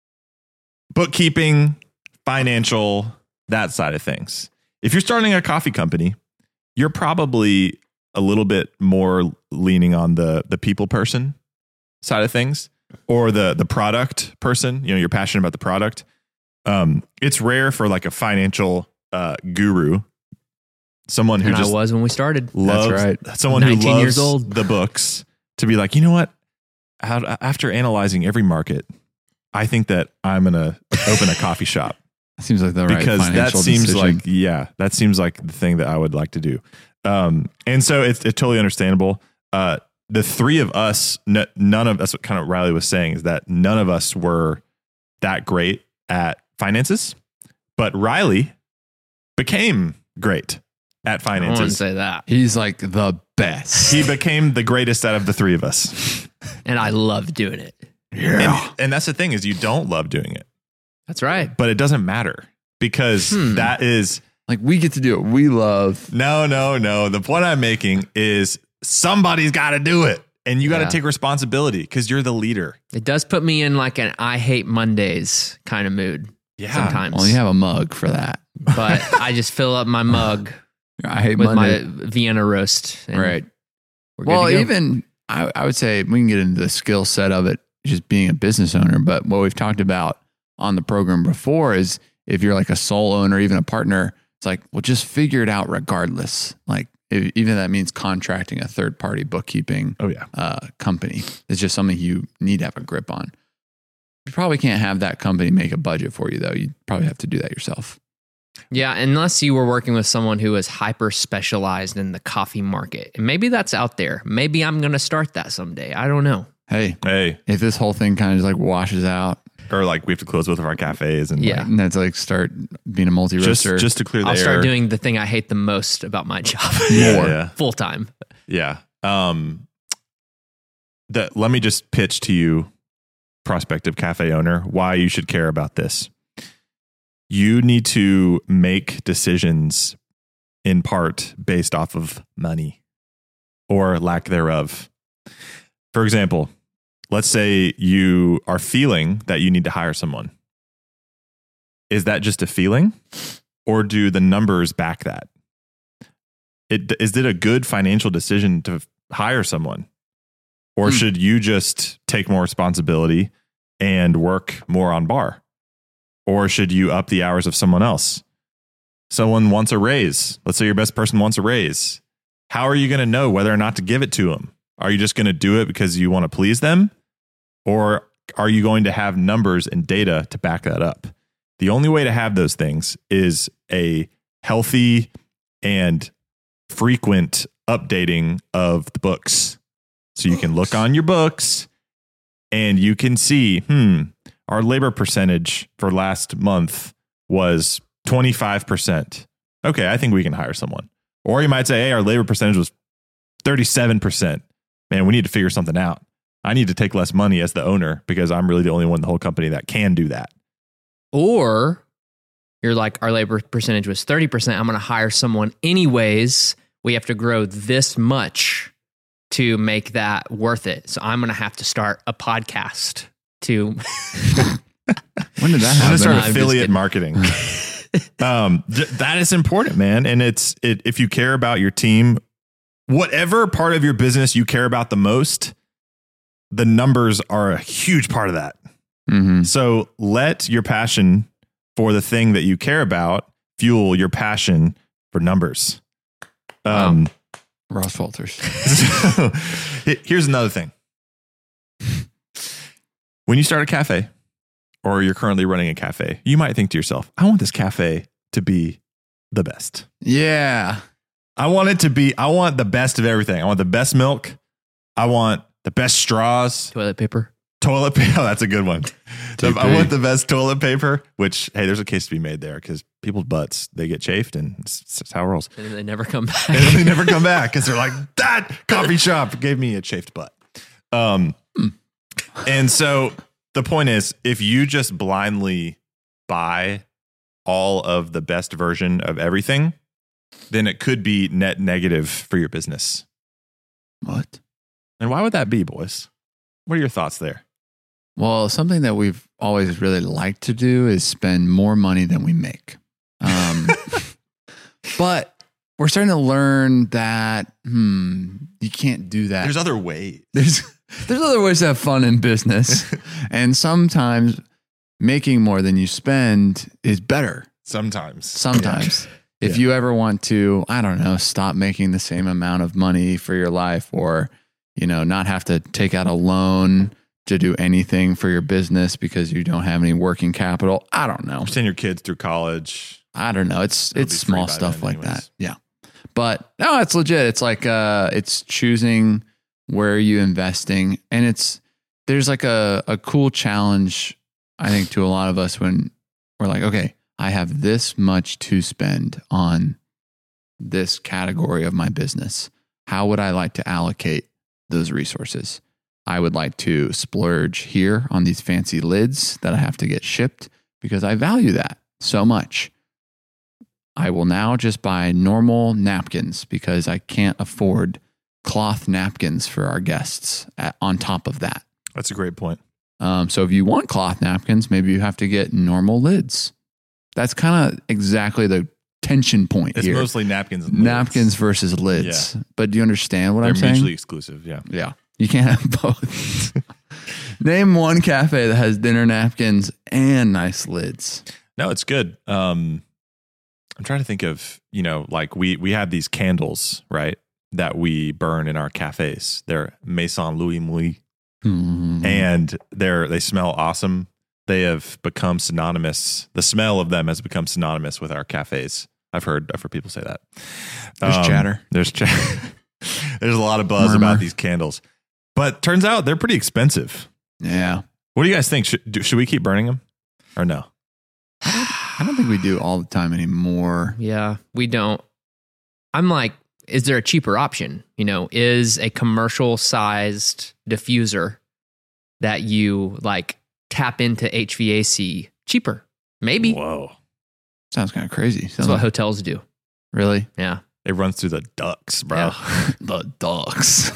bookkeeping, financial, that side of things. If you're starting a coffee company, you're probably a little bit more leaning on the the people person side of things, or the the product person. You know, you're passionate about the product. Um, it's rare for like a financial uh, guru, someone who and I just was when we started. loves right. someone who nineteen loves years old. the books to be like, you know what? How, after analyzing every market, I think that I'm gonna open a coffee shop. Seems like the right Because that financial seems decision. like, yeah, that seems like the thing that I would like to do. Um, and so it's, it's totally understandable. Uh, the three of us, n- none of that's what kind of Riley was saying, is that none of us were that great at finances, but Riley became great at I wouldn't finances. say that. He's like the best. He became the greatest out of the three of us. And I love doing it. And, and that's the thing, is you don't love doing it, That's right. but it doesn't matter because Hmm. that is Like we get to do it. We love. no, no, no. The point I'm making is somebody's got to do it, and you got to Yeah. take responsibility because you're the leader. It does put me in like an I hate Mondays kind of mood Yeah. sometimes. Well, you have a mug for that. But I just fill up my mug I hate with Monday. my Vienna roast. and Right. we're good Well, to go. even I, I would say we can get into the skill set of it, just being a business owner. But what we've talked about on the program before is if you're like a sole owner, even a partner, it's like, well, just figure it out regardless. Like if, even if that means contracting a third party bookkeeping Oh yeah. uh, company. It's just something you need to have a grip on. You probably can't have that company make a budget for you, though. You probably have to do that yourself. Yeah, unless you were working with someone who is hyper specialized in the coffee market. And maybe that's out there. Maybe I'm going to start that someday. I don't know. Hey, Hey, if this whole thing kind of just like washes out, or like we have to close both of our cafes, and Yeah. like, and that's like start being a multi just roaster. just to clear the I'll air. start doing the thing I hate the most about my job. Yeah, More yeah. full time. Yeah. Um. That let me just pitch to you, prospective cafe owner, why you should care about this. You need to make decisions in part based off of money or lack thereof. For example, let's say you are feeling that you need to hire someone. Is that just a feeling, or do the numbers back that? It, is it a good financial decision to hire someone? Or Hmm. should you just take more responsibility and work more on bar? Or should you up the hours of someone else? Someone wants a raise. Let's say your best person wants a raise. How are you going to know whether or not to give it to them? Are you just going to do it because you want to please them? Or are you going to have numbers and data to back that up? The only way to have those things is a healthy and frequent updating of the books. So you can look on your books and you can see, hmm, our labor percentage for last month was twenty-five percent. Okay, I think we can hire someone. Or you might say, hey, our labor percentage was thirty-seven percent. Man, we need to figure something out. I need to take less money as the owner because I'm really the only one in the whole company that can do that. Or you're like, our labor percentage was thirty percent. I'm going to hire someone anyways. We have to grow this much to make that worth it. So I'm going to have to start a podcast to. when did that I'm going happen? to start I'm just affiliate kidding. marketing. um, th- that is important, man. And it's it, if you care about your team, whatever part of your business you care about the most, the numbers are a huge part of that. Mhm. So let your passion for the thing that you care about fuel your passion for numbers. Um, Ross Walters. so, here's another thing. When you start a cafe or you're currently running a cafe, you might think to yourself, I want this cafe to be the best. Yeah. I want it to be, I want the best of everything. I want the best milk. I want the best straws, Toilet paper. toilet paper. Oh, that's a good one. T P. I want the best toilet paper, which, hey, there's a case to be made there because people's butts, they get chafed and it's, it's how it rolls. And then they never come back. And they never come back because they're like, that coffee shop gave me a chafed butt. Um, and so the point is, if you just blindly buy all of the best version of everything, then it could be net negative for your business. What? And why would that be, boys? What are your thoughts there? Well, something that we've always really liked to do is spend more money than we make. Um, but we're starting to learn that, hmm, you can't do that. There's other ways. There's there's other ways to have fun in business. And sometimes making more than you spend is better. Sometimes. Sometimes. Yeah. If Yeah. you ever want to, I don't know, stop making the same amount of money for your life, or, you know, not have to take out a loan to do anything for your business because you don't have any working capital. I don't know. Send your kids through college. I don't know. It's It'll it's be free small by stuff then like anyways. that. Yeah. But no, it's legit. It's like uh it's choosing where you investing, and it's there's like a, a cool challenge, I think, to a lot of us when we're like, okay, I have this much to spend on this category of my business. How would I like to allocate those resources? I would like to splurge here on these fancy lids that I have to get shipped because I value that so much. I will now just buy normal napkins because I can't afford cloth napkins for our guests at, on top of that. That's a great point. Um, so if you want cloth napkins, maybe you have to get normal lids. That's kind of exactly the tension point It's here. mostly napkins and lids. Napkins versus lids. Yeah. But do you understand what They're I'm saying? mutually exclusive. Yeah. Yeah. You can't have both. Name one cafe that has dinner napkins and nice lids. No, it's good. Um, I'm trying to think of, you know, like we we have these candles, right, that we burn in our cafes. They're Maison Louis Mouille, Mm-hmm. and they're they smell awesome. They have become synonymous. The smell of them has become synonymous with our cafes. I've heard I've heard people say that. There's chatter. There's chatter. There's a lot of buzz Murmur. about these candles, but turns out they're pretty expensive. Yeah. What do you guys think? Should do, should we keep burning them or no? I don't think we do all the time anymore. Yeah, we don't. I'm like, is there a cheaper option? You know, is a commercial sized diffuser that you like tap into H V A C cheaper? Maybe. Whoa, Sounds kind of crazy. That's Sounds what like, hotels do. really? Yeah. it runs through the ducts, bro. Yeah. The dogs.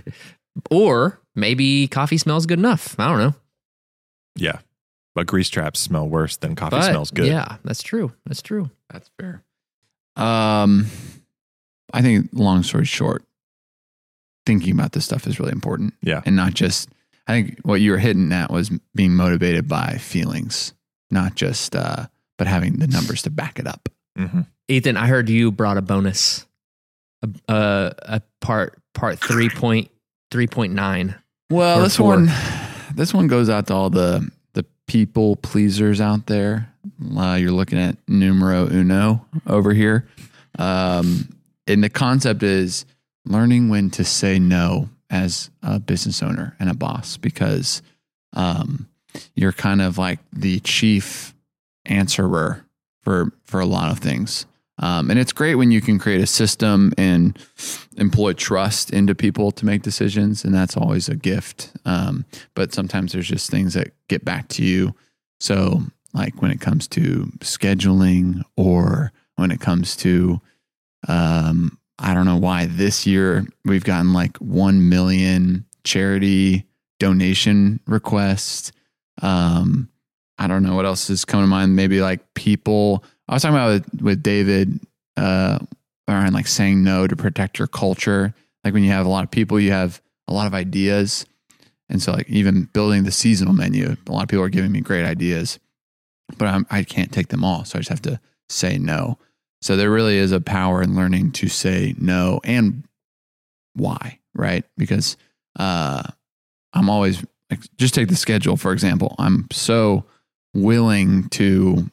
Or maybe coffee smells good enough. I don't know. Yeah. But grease traps smell worse than coffee But smells good. yeah, that's true. That's true. That's fair. Um, I think, long story short, thinking about this stuff is really important. Yeah. And not just, I think what you were hitting at was being motivated by feelings, not just, uh, but having the numbers to back it up. Mm-hmm. Ethan, I heard you brought a bonus, a, a, a part part three point three point nine. Well, Or this four. one, this one goes out to all the the people pleasers out there. Uh, you're looking at numero uno over here, um, and the concept is learning when to say no as a business owner and a boss, because um, you're kind of like the chief answerer for for a lot of things. Um, and it's great when you can create a system and employ trust into people to make decisions. And that's always a gift. Um, but sometimes there's just things that get back to you. So like when it comes to scheduling, or when it comes to, um, I don't know why this year we've gotten like one million charity donation requests. Um, I don't know what else is coming to mind. Maybe like people, I was talking about with, with David, uh, around like saying no to protect your culture. Like when you have a lot of people, you have a lot of ideas. And so like even building the seasonal menu, a lot of people are giving me great ideas, but I'm, I can't take them all. So I just have to say no. So there really is a power in learning to say no, and why, right? Because, uh, I'm always like, just take the schedule, for example. I'm so willing to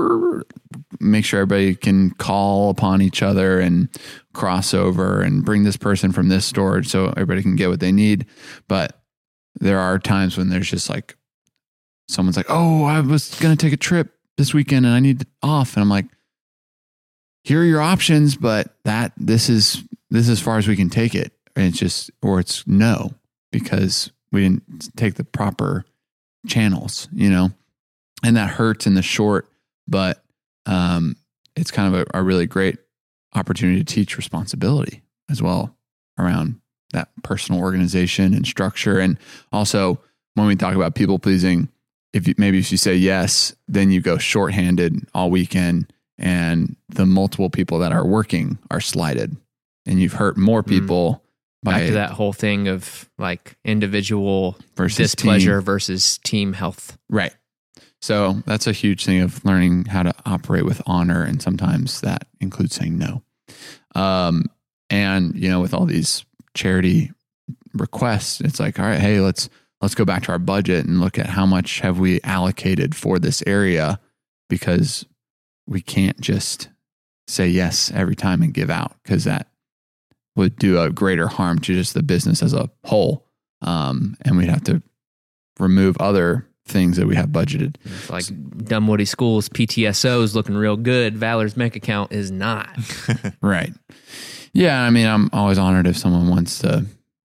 make sure everybody can call upon each other and cross over and bring this person from this store so everybody can get what they need. But there are times when there's just like, someone's like, oh, I was going to take a trip this weekend and I need off. And I'm like, here are your options, but that this is, this is as far as we can take it. And it's just, or it's no. because we didn't take the proper channels, you know, and that hurts in the short, but um, it's kind of a, a really great opportunity to teach responsibility as well around that personal organization and structure. And also when we talk about people pleasing, if you, maybe if you say yes, then you go shorthanded all weekend and the multiple people that are working are slighted and you've hurt more people. Mm. Back to that whole thing of like individual versus displeasure team. versus team health. Right. So that's a huge thing of learning how to operate with honor. And sometimes that includes saying no. Um, and, you know, with all these charity requests, it's like, all right, hey, let's, let's go back to our budget and look at how much have we allocated for this area, because we can't just say yes every time and give out, because that would do a greater harm to just the business as a whole. Um, and we'd have to remove other things that we have budgeted. It's like Dunwoody School's P T S O is looking real good. Valor's bank account is not. Right. Yeah. I mean, I'm always honored if someone wants to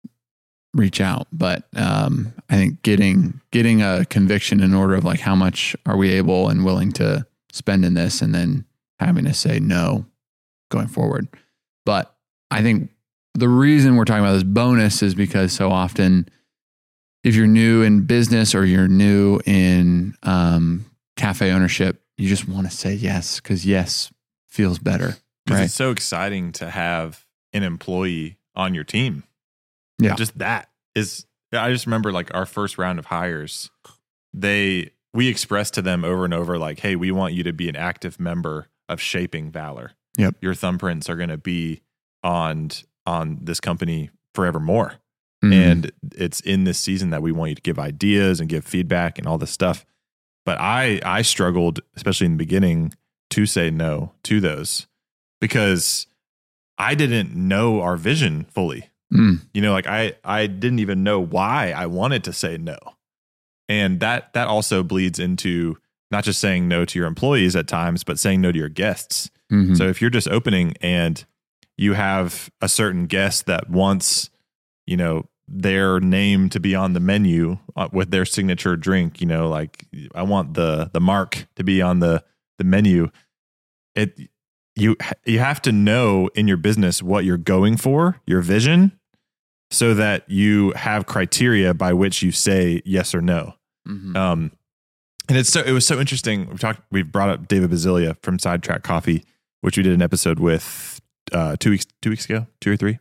reach out, but um, I think getting, getting a conviction in order of like, how much are we able and willing to spend in this, and then having to say no going forward. But I think the reason we're talking about this bonus is because so often, if you're new in business or you're new in um, cafe ownership, you just want to say yes, because yes feels better. Because right? It's so exciting to have an employee on your team. Yeah. Just that is, I just remember like our first round of hires, they, we expressed to them over and over, like, hey, we want you to be an active member of shaping Valor. Yep. Your thumbprints are going to be on on this company forevermore. Mm-hmm. And it's in this season that we want you to give ideas and give feedback and all this stuff. But I I struggled, especially in the beginning, to say no to those, because I didn't know our vision fully. Mm. You know, like I I didn't even know why I wanted to say no. And that that also bleeds into not just saying no to your employees at times, but saying no to your guests. Mm-hmm. So if you're just opening and you have a certain guest that wants, you know, their name to be on the menu with their signature drink, you know, like I want the the mark to be on the the menu. It you you have to know in your business what you're going for, your vision, so that you have criteria by which you say yes or no. Mm-hmm. Um, and it's so it was so interesting. We've talked, we've brought up David Bazilia from Sidetrack Coffee, which we did an episode with uh, two weeks two weeks ago, two or three.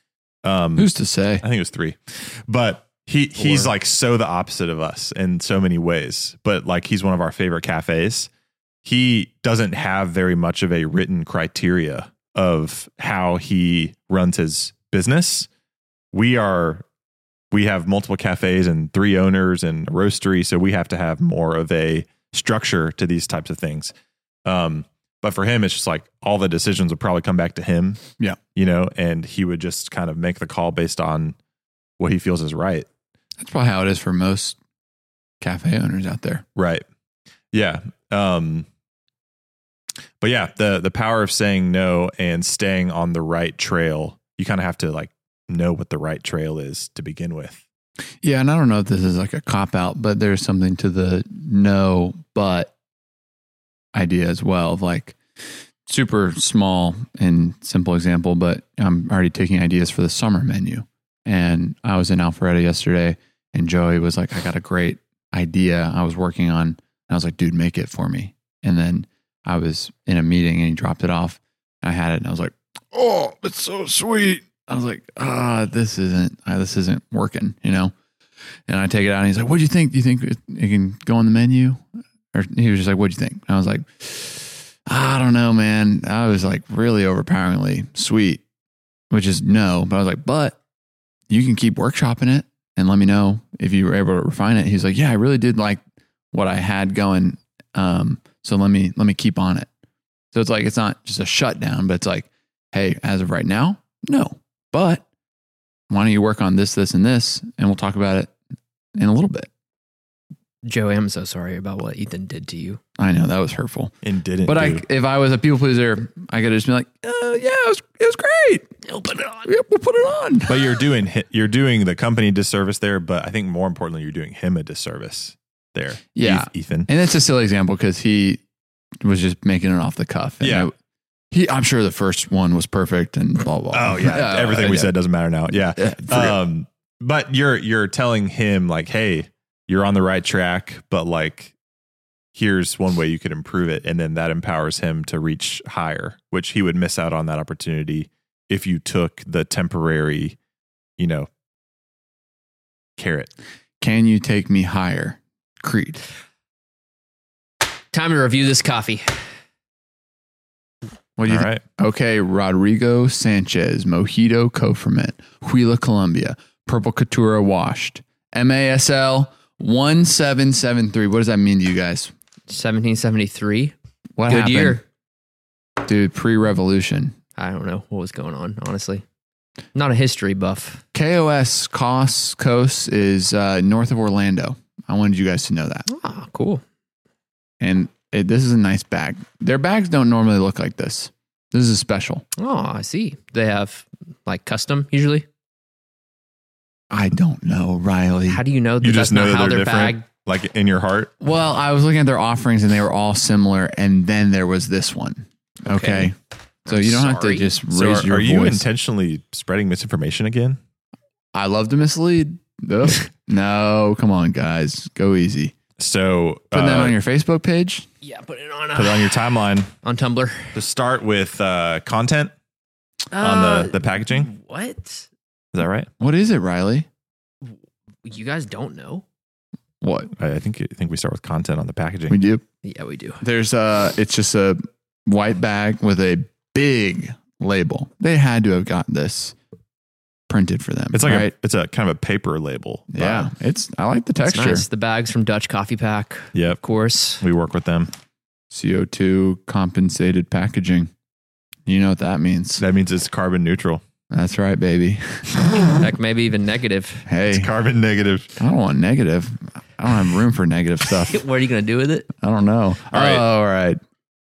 Um, Who's to say? I think it was three, but he Four. he's like so the opposite of us in so many ways. But like he's one of our favorite cafes. He doesn't have very much of a written criteria of how he runs his business. We are. We have multiple cafes and three owners and a roastery, so we have to have more of a structure to these types of things. Um, but for him, it's just like all the decisions would probably come back to him. Yeah. You know, and he would just kind of make the call based on what he feels is right. That's probably how it is for most cafe owners out there. Right. Yeah. Um, but yeah, the the power of saying no and staying on the right trail, you kind of have to like know what the right trail is to begin with. Yeah, and I don't know if this is like a cop out, but there's something to the no but idea as well. Of like super small and simple example, but I'm already taking ideas for the summer menu. And I was in Alpharetta yesterday, and Joey was like, I got a great idea I was working on. And I was like, dude, make it for me. And then I was in a meeting and he dropped it off. And I had it and I was like, oh, it's so sweet. I was like, ah, this isn't, uh, this isn't working, you know? And I take it out and he's like, what do you think? Do you think it, it can go on the menu? Or he was just like, what'd you think? And I was like, I don't know, man. I was like really overpoweringly sweet, which is no, but I was like, but you can keep workshopping it and let me know if you were able to refine it. He's like, yeah, I really did like what I had going. Um, so let me, let me keep on it. So it's like, it's not just a shutdown, but it's like, hey, as of right now, no, but why don't you work on this, this, and this, and we'll talk about it in a little bit. Joey, I'm so sorry about what Ethan did to you. I know that was hurtful. And didn't. But do. I, if I was a people pleaser, I could just be like, uh, yeah, it was, it was great. He'll put it on. Yeah, we'll put it on. But you're doing hi- you're doing the company disservice there. But I think more importantly, you're doing him a disservice there. Yeah. Ethan. And it's a silly example because he was just making it off the cuff. And Yeah. I- he, I'm sure the first one was perfect and blah, blah, blah. Oh yeah, everything we yeah. said doesn't matter now. Yeah. Yeah, for real. Um, but you're you're telling him like, hey, you're on the right track, but like, here's one way you could improve it, and then that empowers him to reach higher, which he would miss out on that opportunity if you took the temporary, you know, carrot. Can you take me higher? Creed. Time to review this coffee. What do you All think? right. Okay, Rodrigo Sanchez, Mojito Co-Ferment, Huila Colombia, Purple Catura Washed, M A S L one seven seven three. What does that mean to you guys? seventeen seventy-three. What Good happened? year. Dude, pre-revolution. I don't know what was going on, honestly. Not a history buff. K O S Cos Coast is uh, north of Orlando. I wanted you guys to know that. Ah, cool. And it, this is a nice bag. Their bags don't normally look like this. This is special. Oh, I see. They have like custom usually. I don't know, Riley. How do you know that You that's just know not that how they're their different, bag? like in your heart. Well, I was looking at their offerings and they were all similar. And then there was this one. Okay. Okay. So I'm you don't have to sorry. just So raise are, your are you voice. intentionally spreading misinformation again? I love to mislead. Ugh. No, come on, guys. Go easy. So Put that uh, on your Facebook page. Yeah, put it on put it uh, on your timeline. on Tumblr. To start with uh, content on Uh, the, the packaging. What? Is that right? What is it, Riley? You guys don't know? What? I I think I think we start with content on the packaging. We do. Yeah, we do. There's a, it's just a white bag with a big label. They had to have gotten this printed for them. It's like right? a, it's a kind of a paper label. yeah, it's, I like the It's texture. nice. The bags from Dutch Coffee Pack, Yep. of course. We work with them. C O two compensated packaging. You know what that means. That means it's carbon neutral. That's right, baby. Heck, maybe even negative. Hey, It's carbon negative. I don't want negative. I don't have room for negative stuff. What are you going to do with it? I don't know. All right. All right.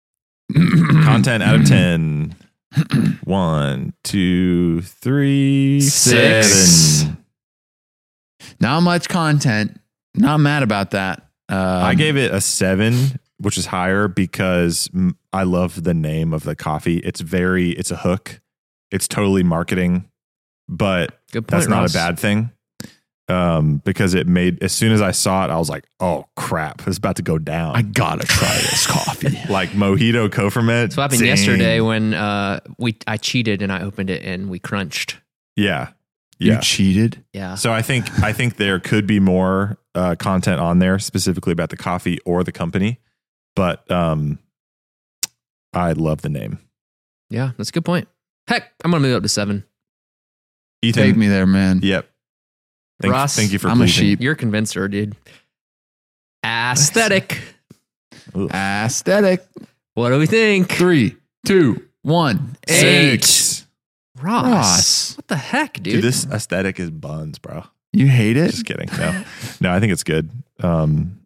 Content out of ten. One, two, three, Six. seven. Not much content. Not mad about that. Um, I gave it a seven, which is higher because mm, I love the name of the coffee. It's very, it's a hook. It's totally marketing, but Good point. that's not Ross. a bad thing. Um, because it made, as soon as I saw it, I was like, oh crap, it's about to go down. I gotta try this coffee. like Mojito Co-Ferment. That's what happened dang. yesterday when uh, we I cheated and I opened it and we crunched. Yeah. You Yeah. cheated. Yeah. So I think, I think there could be more uh, content on there specifically about the coffee or the company, but um, I love the name. Yeah, that's a good point. Heck, I'm going to move it up to seven. Ethan. Take me there, man. Yep. Thank, Ross, thank you for I'm a pleasing. sheep. You're a convincer, dude. Aesthetic. Ugh. Aesthetic. What do we think? Three, two, one. Eight. Six. Ross. Ross. What the heck, dude? Dude, this aesthetic is buns, bro. You hate it? Just kidding. No, no, I think it's good. Um,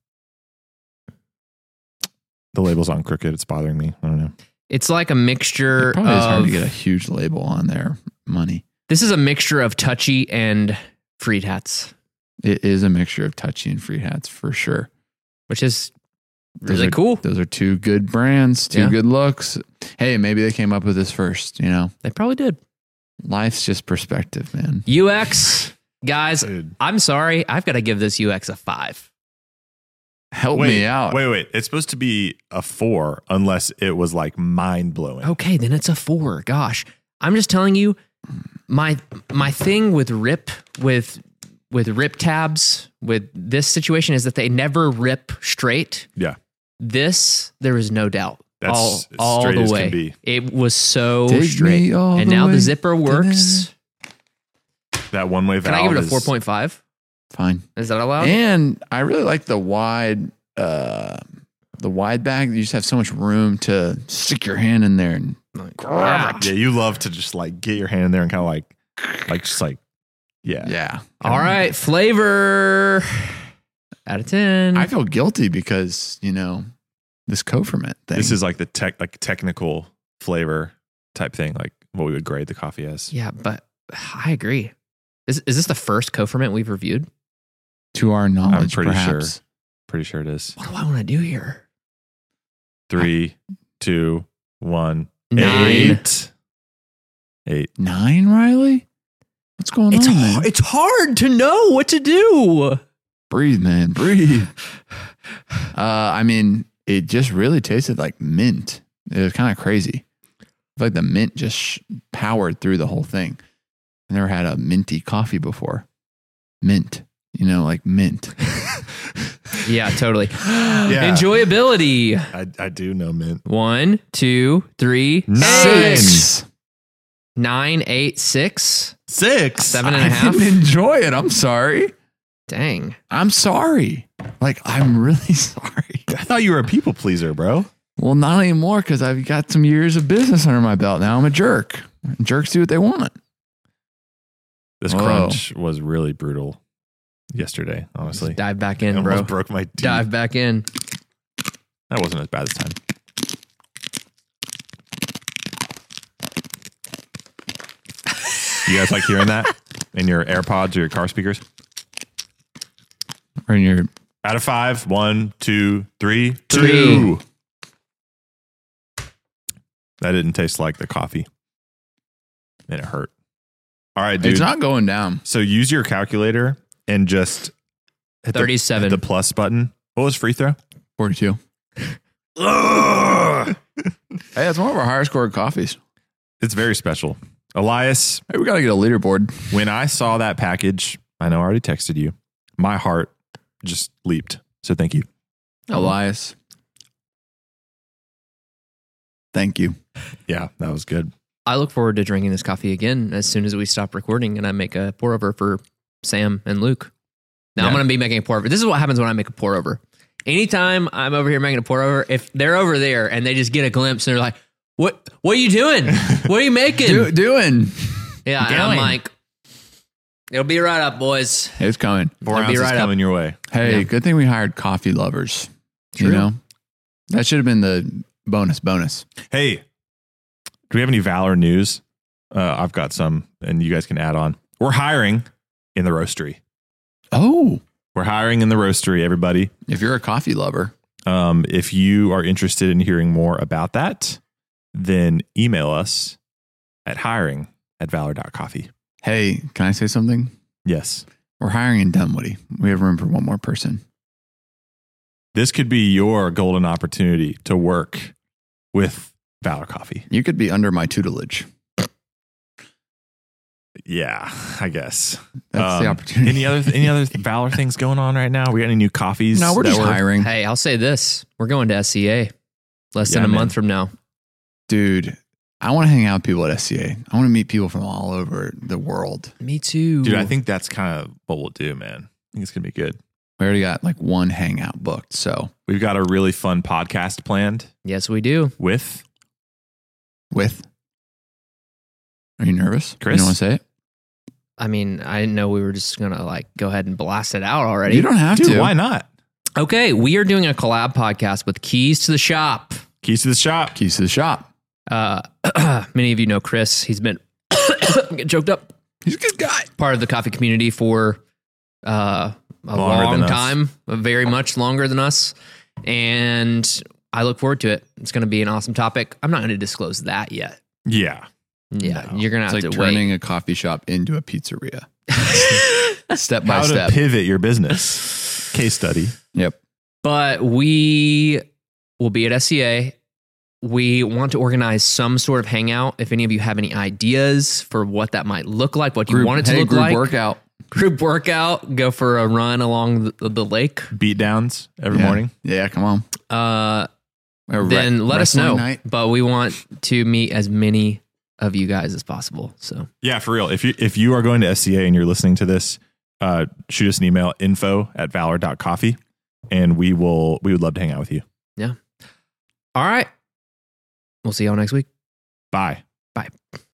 the label's on crooked. It's bothering me. I don't know. It's like a mixture It probably is hard of. to get a huge label on their money. This is a mixture of touchy and freed hats, It is a mixture of touchy and free hats for sure. which is Those really are- cool. Those are two good brands, two Yeah. good looks. Hey, maybe they came up with this first. You know, They probably did. life's just perspective, man. U X, guys, Dude. I'm sorry. I've got to give this U X a five. Help Wait, me out. wait, wait. It's supposed to be a four unless it was like mind blowing. Okay, then it's a four. Gosh, I'm just telling you, my my thing with rip with with rip tabs with this situation is that they never rip straight. Yeah. This there is no doubt. That's all as all straight the as way. can be. It was so Take straight, me all and the now way the zipper to works. That one way valve. Can I give it a is- four point five? Fine. Is that allowed? And I really like the wide, uh, the wide bag. You just have so much room to stick your hand in there and grab it. Yeah, you love to just like get your hand in there and kind of like, like just like, yeah. Yeah. All right, flavor. out of ten. I feel guilty because, you know, this co-ferment thing. This is like the tech, like technical flavor type thing, like what we would grade the coffee as. yeah, but I agree. Is, is this the first co-ferment we've reviewed? to our knowledge, I'm pretty perhaps. sure. Pretty sure it is. What do I want to do here? Three, two, one, Nine. eight. Eight. Nine, Riley? What's going It's on, hard, man? it's hard to know what to do. Breathe, man. Breathe. uh, I mean, it just really tasted like mint. It was kind of crazy. I feel like the mint just sh- powered through the whole thing. I never had a minty coffee before. Mint. You know, like mint. Yeah, totally. Yeah. Enjoyability. I, I do know mint. One, two, three, Nine. six. Nine, eight, six. Six. Seven and a I half. didn't enjoy it. I'm sorry. Dang. I'm sorry. Like, I'm really sorry. I thought you were a people pleaser, bro. Well, not anymore because I've got some years of business under my belt. Now I'm a jerk. Jerks do what they want. This Whoa. crunch was really brutal yesterday, honestly. Just dive back I in, almost bro. broke my teeth. Dive back in. That wasn't as bad this time. You guys like hearing that in your AirPods or your car speakers? Or in your Out of five, one, two, three, Three. two. That didn't taste like the coffee. And it hurt. All right, dude. It's not going down. So use your calculator and just hit the- thirty-seven. hit the plus button. What was free throw? forty-two. Ugh. Hey, that's one of our higher scored coffees. It's very special. Elias, Hey, we got to get a leaderboard. when I saw that package, I know I already texted you. My heart just leaped. So thank you. Elias. Thank you. Yeah, that was good. I look forward to drinking this coffee again as soon as we stop recording and I make a pour over for Sam and Luke. Now I'm Yeah. going to be making a pour over. This is what happens when I make a pour over. Anytime I'm over here making a pour over, if they're over there and they just get a glimpse and they're like, what, what are you doing? What are you making? Do, doing. yeah. And I'm doing. like, it'll be right up, boys. It's coming. Four It'll be ounces right up. coming your way. Hey, Yeah. good thing we hired coffee lovers. True. You know, that should have been the bonus bonus. Hey, do we have any Valor news? Uh, I've got some, and you guys can add on. We're hiring in the roastery. Oh, We're hiring in the roastery, everybody. if you're a coffee lover, Um, if you are interested in hearing more about that, then email us at hiring at valor dot coffee. hey, can I say something? Yes. We're hiring in Dunwoody. We have room for one more person. This could be your golden opportunity to work with Valor Coffee. You could be under my tutelage. Yeah, I guess. That's the Um, opportunity. Any other any other Valor things going on right now? We got any new coffees? No, we're that just hiring. Hey, I'll say this. We're going to S C A less Yeah, than a man. month from now. Dude, I want to hang out with people at S C A. I want to meet people from all over the world. Me too. Dude, I think that's kind of what we'll do, man. I think it's gonna be good. We already got like one hangout booked. So We've got a really fun podcast planned Yes, we do. with with, are you nervous? Chris? You don't want to say it? I mean, I didn't know we were just going to like go ahead and blast it out already. You don't have Dude, to. why not? Okay, we are doing a collab podcast with Keys to the Shop. Keys to the shop. Keys to the shop. Uh, many of you know Chris. He's been get choked up. He's a good guy. Part of the coffee community for uh, a Longer long than us. time, very much longer than us. And I look forward to it. It's going to be an awesome topic. I'm not going to disclose that yet. Yeah. Yeah, No. you're going It's to like have to turning wait. a coffee shop into a pizzeria. Step by How step. to pivot your business. Case study. Yep. But we will be at S C A. We want to organize some sort of hangout. If any of you have any ideas for what that might look like, what you Group, want it to hey, look group like, workout. group workout, go for a run along the, the lake, Beat downs every Yeah. morning. Yeah, come on. uh, A re- then let us wrestling know. night. But we want to meet as many of you guys as possible. So Yeah, for real. If you if you are going to S C A and you're listening to this, uh, shoot us an email, info at valor dot coffee, and we will we would love to hang out with you. all right, we'll see y'all next week. Bye.